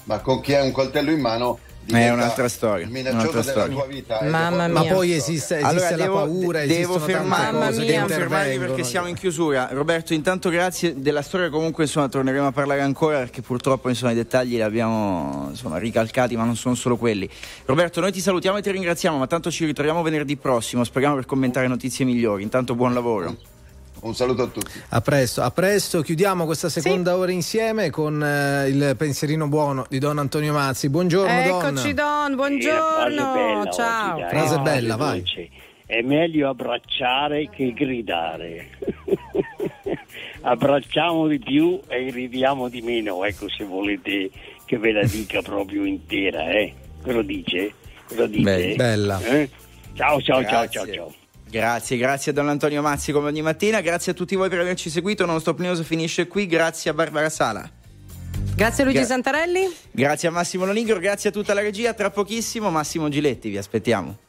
ma con chi ha un coltello in mano è un'altra storia. Minaccioso della tua vita. Mamma mia. Ma poi esiste allora, la paura, devo fermarmi perché no? siamo in chiusura. Roberto, intanto grazie della storia, comunque insomma torneremo a parlare ancora, perché purtroppo insomma i dettagli li abbiamo insomma ricalcati, ma non sono solo quelli. Roberto, noi ti salutiamo e ti ringraziamo, ma tanto ci ritroviamo venerdì prossimo, speriamo, per commentare notizie migliori. Intanto buon lavoro. Un saluto a tutti. A presto. Chiudiamo questa seconda ora insieme con il pensierino buono di Don Antonio Mazzi. Buongiorno. Eccoci Don, buongiorno. Ciao. Oggi, frase bella, vai. È meglio abbracciare che gridare. Abbracciamo di più e gridiamo di meno, ecco, se volete che ve la dica proprio intera, Cosa dice? Bella. Ciao. Grazie a Don Antonio Mazzi come ogni mattina, grazie a tutti voi per averci seguito. Non Stop News finisce qui, grazie a Barbara Sala, grazie a Luigi Santarelli, grazie a Massimo Lonigro, grazie a tutta la regia. Tra pochissimo Massimo Giletti, vi aspettiamo.